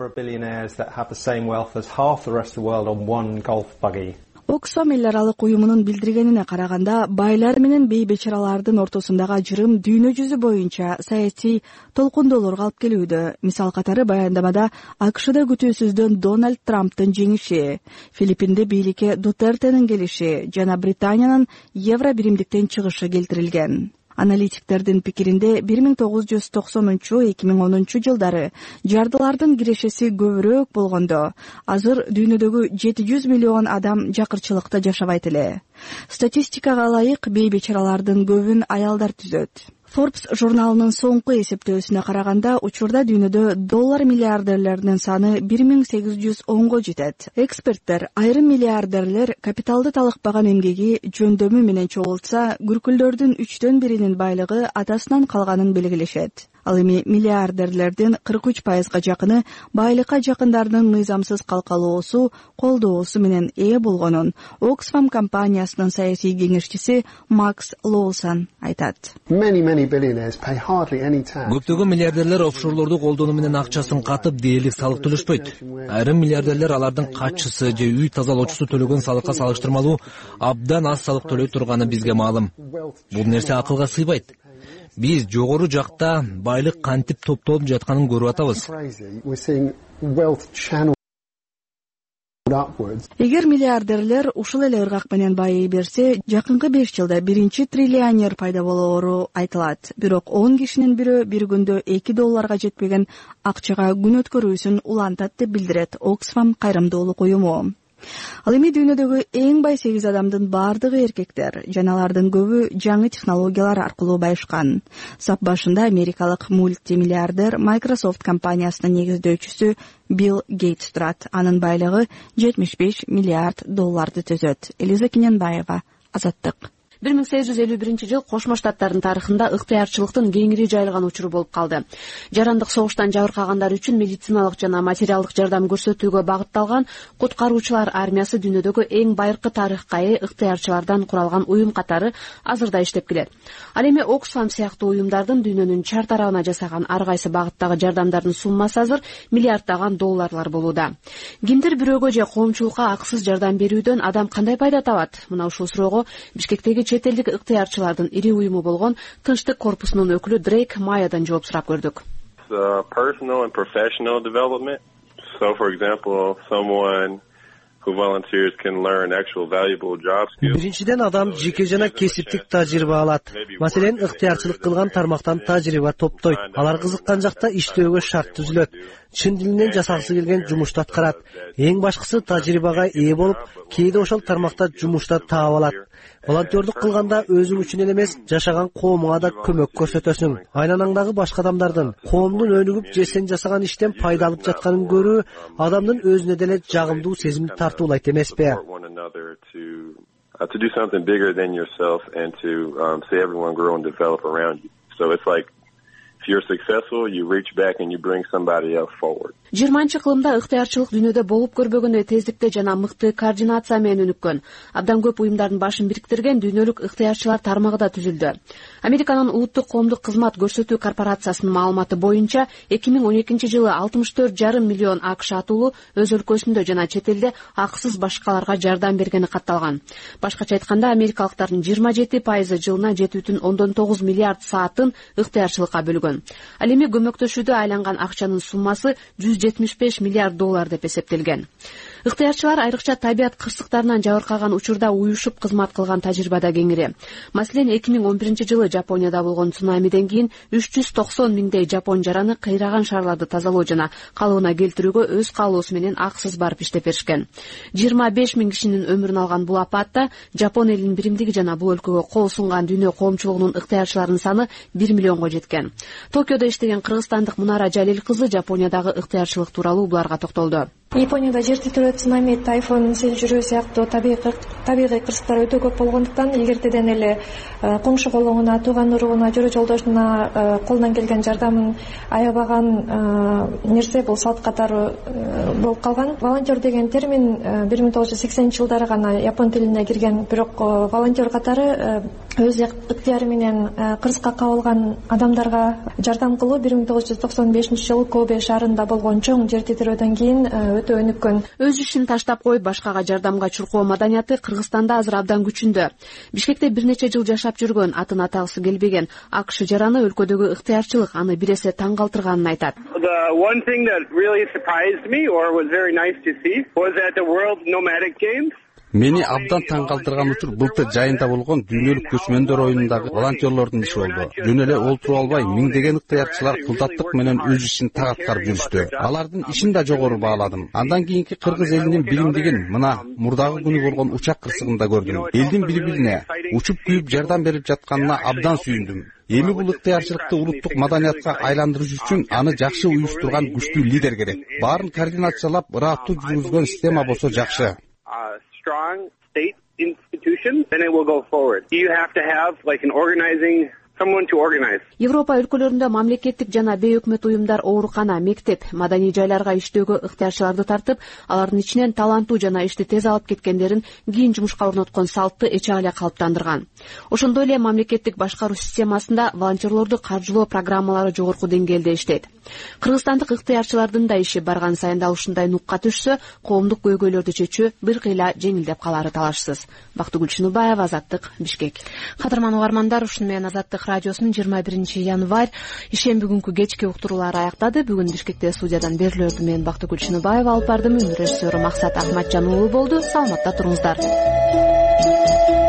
Оксфам эл аралык уюмунун билдиргенине караганда, байлар менен бейбечаралардын ортосундагы ажырым дүйнө жүзү боюнча саясий толкундоолорго алып келүүдө. Мисал катары баяндамада АКШда күтүүсүздөн Дональд Трамптын жеңиши, Филиппинде бийликке Дутертенин келиши жана Британиянын евро биримдиктен чыгышы келтирилген. Аналитиктердин пикиринде бир миң тогуз жүз токсонунчу эки миң онунчу жылдары жардылардын кирешеси көбүрөөк болгондо, азыр дүйнөдөгү жети жүз миллион адам жакырчылыкта жашабайт эле. Статистикага ылайык бейбечаралардын көбүн аялдар түзөт. Forbes журналынын соңку эсептөөсүнө караганда, учурда дүйнөдө доллар миллиардерлеринин саны бир миң сегиз жүз онго жетет. Эксперттер айрым миллиардерлер капиталды талыкпаган эмгеги жөндөмү менен чогултса, күркүлдөрдүн үчтөн биринин байлыгы атасынан калганын белгилешет. Ал эми миллиардерлердин кырк үч пайызга жакыны байлыкка жакындарынын мыйзамсыз калкалоосу, колдоосу менен ээ болгонун Оксфам компаниясынын саясий кеңешчиси Макс Лоусон айтат. Көптөгөн миллиардерлер офшорлорду колдонуу менен акчасын катып дээрлик салык төлөшпөйт. Айрым миллиардерлер алардын катчысы же үй тазалоочусу төлөгөн салыкка салыштырмалуу абдан аз салык төлөй турганы бизге маалым. Бул нерсе акылга сыйбайт. Биз жогору жакта байлык кантип топтолуп жатканын көрүп атабыз. эгер миллиардерлер ушул эле ыргак менен байый берсе, жакынкы беш жылда биринчи триллионер пайда болоору айтылат. Бирок он кишинин бирөө бир күндө эки долларга жетпеген акчага күн өткөрүүсүн улантат деп билдирет Оксфам кайрымдуулук уюму. Ал эми дүйнөдөгү эң бай сегиз адамдын бардыгы эркектер, жана алардын көбү жаңы технологиялар аркылуу байышкан. Сап башында америкалык мультимиллиардер Microsoft компаниясынын негиздөөчүсү Билл Гейтс турат. Анын байлыгы жетимиш беш миллиард долларды төзөт. Элиза Кененбаева, Азаттык. бир миң сегиз жүз элүү биринчи жыл Кошмо Штаттардын тарыхында ыктыярчылыктын кеңири жайылган учуру болуп калды. Жарандык согуштан жабыркагандар үчүн медициналык жана материалдык жардам көрсөтүүгө багытталган куткаруучулар армиясы дүйнөдөгү эң байыркы тарыхка ээ ыктыярчылардан куралган уюм катары азырда иштеп келет. Ал эми Оксфам сыяктуу уюмдардын дүйнөнүн чар тарабына жасаган ар кайсы багыттагы жардамдардын суммасы азыр миллиарддаган долларлар болууда. Кимдир бирөөгө же коомчулукка акысыз жардам берүүдөн адам кандай пайда табат? Мына ушул суроого Бишкектеги чет элдик ыктыярчылардын ири уюму болгон Тынчтык корпусунун өкүлү Дрейк Майядан жооп сурап көрдүк. Personal and professional development. So, for example, someone who volunteers can learn actual valuable job skills. Биринчиден адам жеке жана кесиптик тажрыйба алат. Маселен, ыктыярчылык кылган тармактан тажрыйба топтойт. Алар кызыккан жакта иштөөгө шарт түзүлөт. Чын дилинен жасагысы келген жумушту аткарат. Эң башкысы тажрыйбага ээ болуп, кээде ошол тармакта жумушта таап алат. Волонтерлук кылганда өзүң үчүн эле эмес, жашаган коомуңа да көмөк көрсөтөсүң. Айланаңдагы башка адамдардын коомдун өнүгүп же сен жасаган иштен пайда алып жатканын көрүү адамдын өзүнө деле жагымдуу сезимди тартуулайт эмеспи? To do something bigger than yourself and to um, see everyone grow and develop around you. So it's like if you're successful, you reach back and you bring somebody else forward. жыйырманчы кылымда ыктыярчылык дүйнөдө болуп көрбөгөндөй тездикте жана мыкты координация менен өнүккөн. Абдан көп уюмдардын башын бириктирген дүйнөлүк ыктыярчылар тармагы да түзүлдү. Американын улуттук коомдук кызмат көрсөтүү корпорациясынын маалыматы боюнча эки миң он экинчи жылы алтымыш төрт жарым миллион АКШ атуулу өз өлкөсүндө жана чет элде акысыз башкаларга жардам бергени катталган. Башкача айтканда, америкалыктардын жыйырма жети пайызы жылына жети бүтүн ондон тогуз миллиард саатын ыктыярчылыкка бөлгөн. Ал эми көмөктөшүүдө айланган акчанын суммасы жүз жетимиш беш миллиард доллар деп эсептелген. Ыктыярчылар айрыкча табият кырсыктарынан жабыркаган учурда уюшуп кызмат кылган тажрыйбада кеңири. Маселен, эки миң он биринчи жылы Жапонияда болгон цунамиден кийин үч жүз токсон миңдей жапон жараны кыйраган шаарларды тазалоо жана калыбына келтирүүгө өз каалоосу менен акысыз барып иштеп беришкен. жыйырма беш миң кишинин өмүрүн алган бул апатта Жапон элинин биримдиги жана бул өлкөгө кол сунган дүйнө коомчулугунун ыктыярчыларынын саны бир миллионго жеткен. Токиодо иштеген кыргызстандык Мунара Жалил кызы Жапониядагы ыктыярчылык тууралуу буларга токтолду. Японияда жер титирөө, цунами, тайфун, сел жүрүү сыяктуу табигый кырсыктар өтө көп болгондуктан илгертеден эле коңшу колуңуна, тууган уругуна, жөрө жолдошуна колунан келген жардамын аябаган нерсе бул салт катары болуп калган. Волонтер деген термин бир миң тогуз жүз сексенинчи жылдары гана япон тилине кирген, бирок волонтер катары өз ыктыяры менен кырсыкка кабылган адамдарга жардам кылуу бир миң тогуз жүз токсон бешинчи жылы Кобе шаарында болгон чоң жер титирөөдөн кийин өтө өнүккөн. Өз ишин таштап коюп башкага жардамга чуркоо маданияты Кыргызстанда азыр абдан күчүндө. Бишкекте бир нече жыл жашап жүргөн, атын атагысы келбеген АКШ жараны өлкөдөгү ыктыярчылык аны бир эсе таң калтырганын айтат. The one thing that really surprised me or was very nice to see was at the World Nomadic Games. Мени абдан таң калтырган учур былтыр жайында болгон дүйнөлүк көчмөндөр оюнундагы волонтерлордун иши болду. Жөн эле олтуруп албай, миңдеген ыктыярчылар кылдаттык менен өз ишин так аткарып жүрүштү. Алардын ишин да жогору бааладым. Андан кийинки кыргыз элинин биримдигин мына мурдагы күнү болгон учак кырсыгында көрдүм. Элдин бири-бирине учуп күйүп жардам берип жатканына абдан сүйүндүм. Эми бул ыктыярчылыкты улуттук маданиятка айландырыш үчүн аны жакшы уюштурган күчтүү лидер керек. Баарын координациялап, ыраттуу жүргүзгөн система болсо жакшы. Strong state institutions, then it will go forward. You have to have like an organizing someone to organize. Европа өлкөлөрүндө мамлекеттик жана бейөкмөт уюмдар оорукана, мектеп, маданий жайларга иштөөгө ыктыярчыларды тартып, алардын ичинен таланттуу жана ишти тез алып кеткендерин кийин жумушка орноткон салтты эче эле калыптандырган. Ошондой эле мамлекеттик башкаруу системасында волонтерлорду каржылоо программалары жогорку деңгээлде иштейт. Кыргызстандык ыктыярчылардын да иши барган сайында ушундай нукка түшсө, коомдук көйгөйлөрдү чечүү бир кыйла жеңилдеп калары талашсыз. Бактыгүл Чыныбаева, Азаттык, Бишкек. Кадырман угармандар, ушуну менен Азаттык радиосунун жыйырма биринчи январь ишемби күнкү кечки уктуруулары аяктады. Бүгүн Бишкекте студиядан берүүлөрдү мен Бактыгүл Чыныбаева алып бардым. Режиссеру Максат Акматжан уулу болду. Саламатта туруңуздар.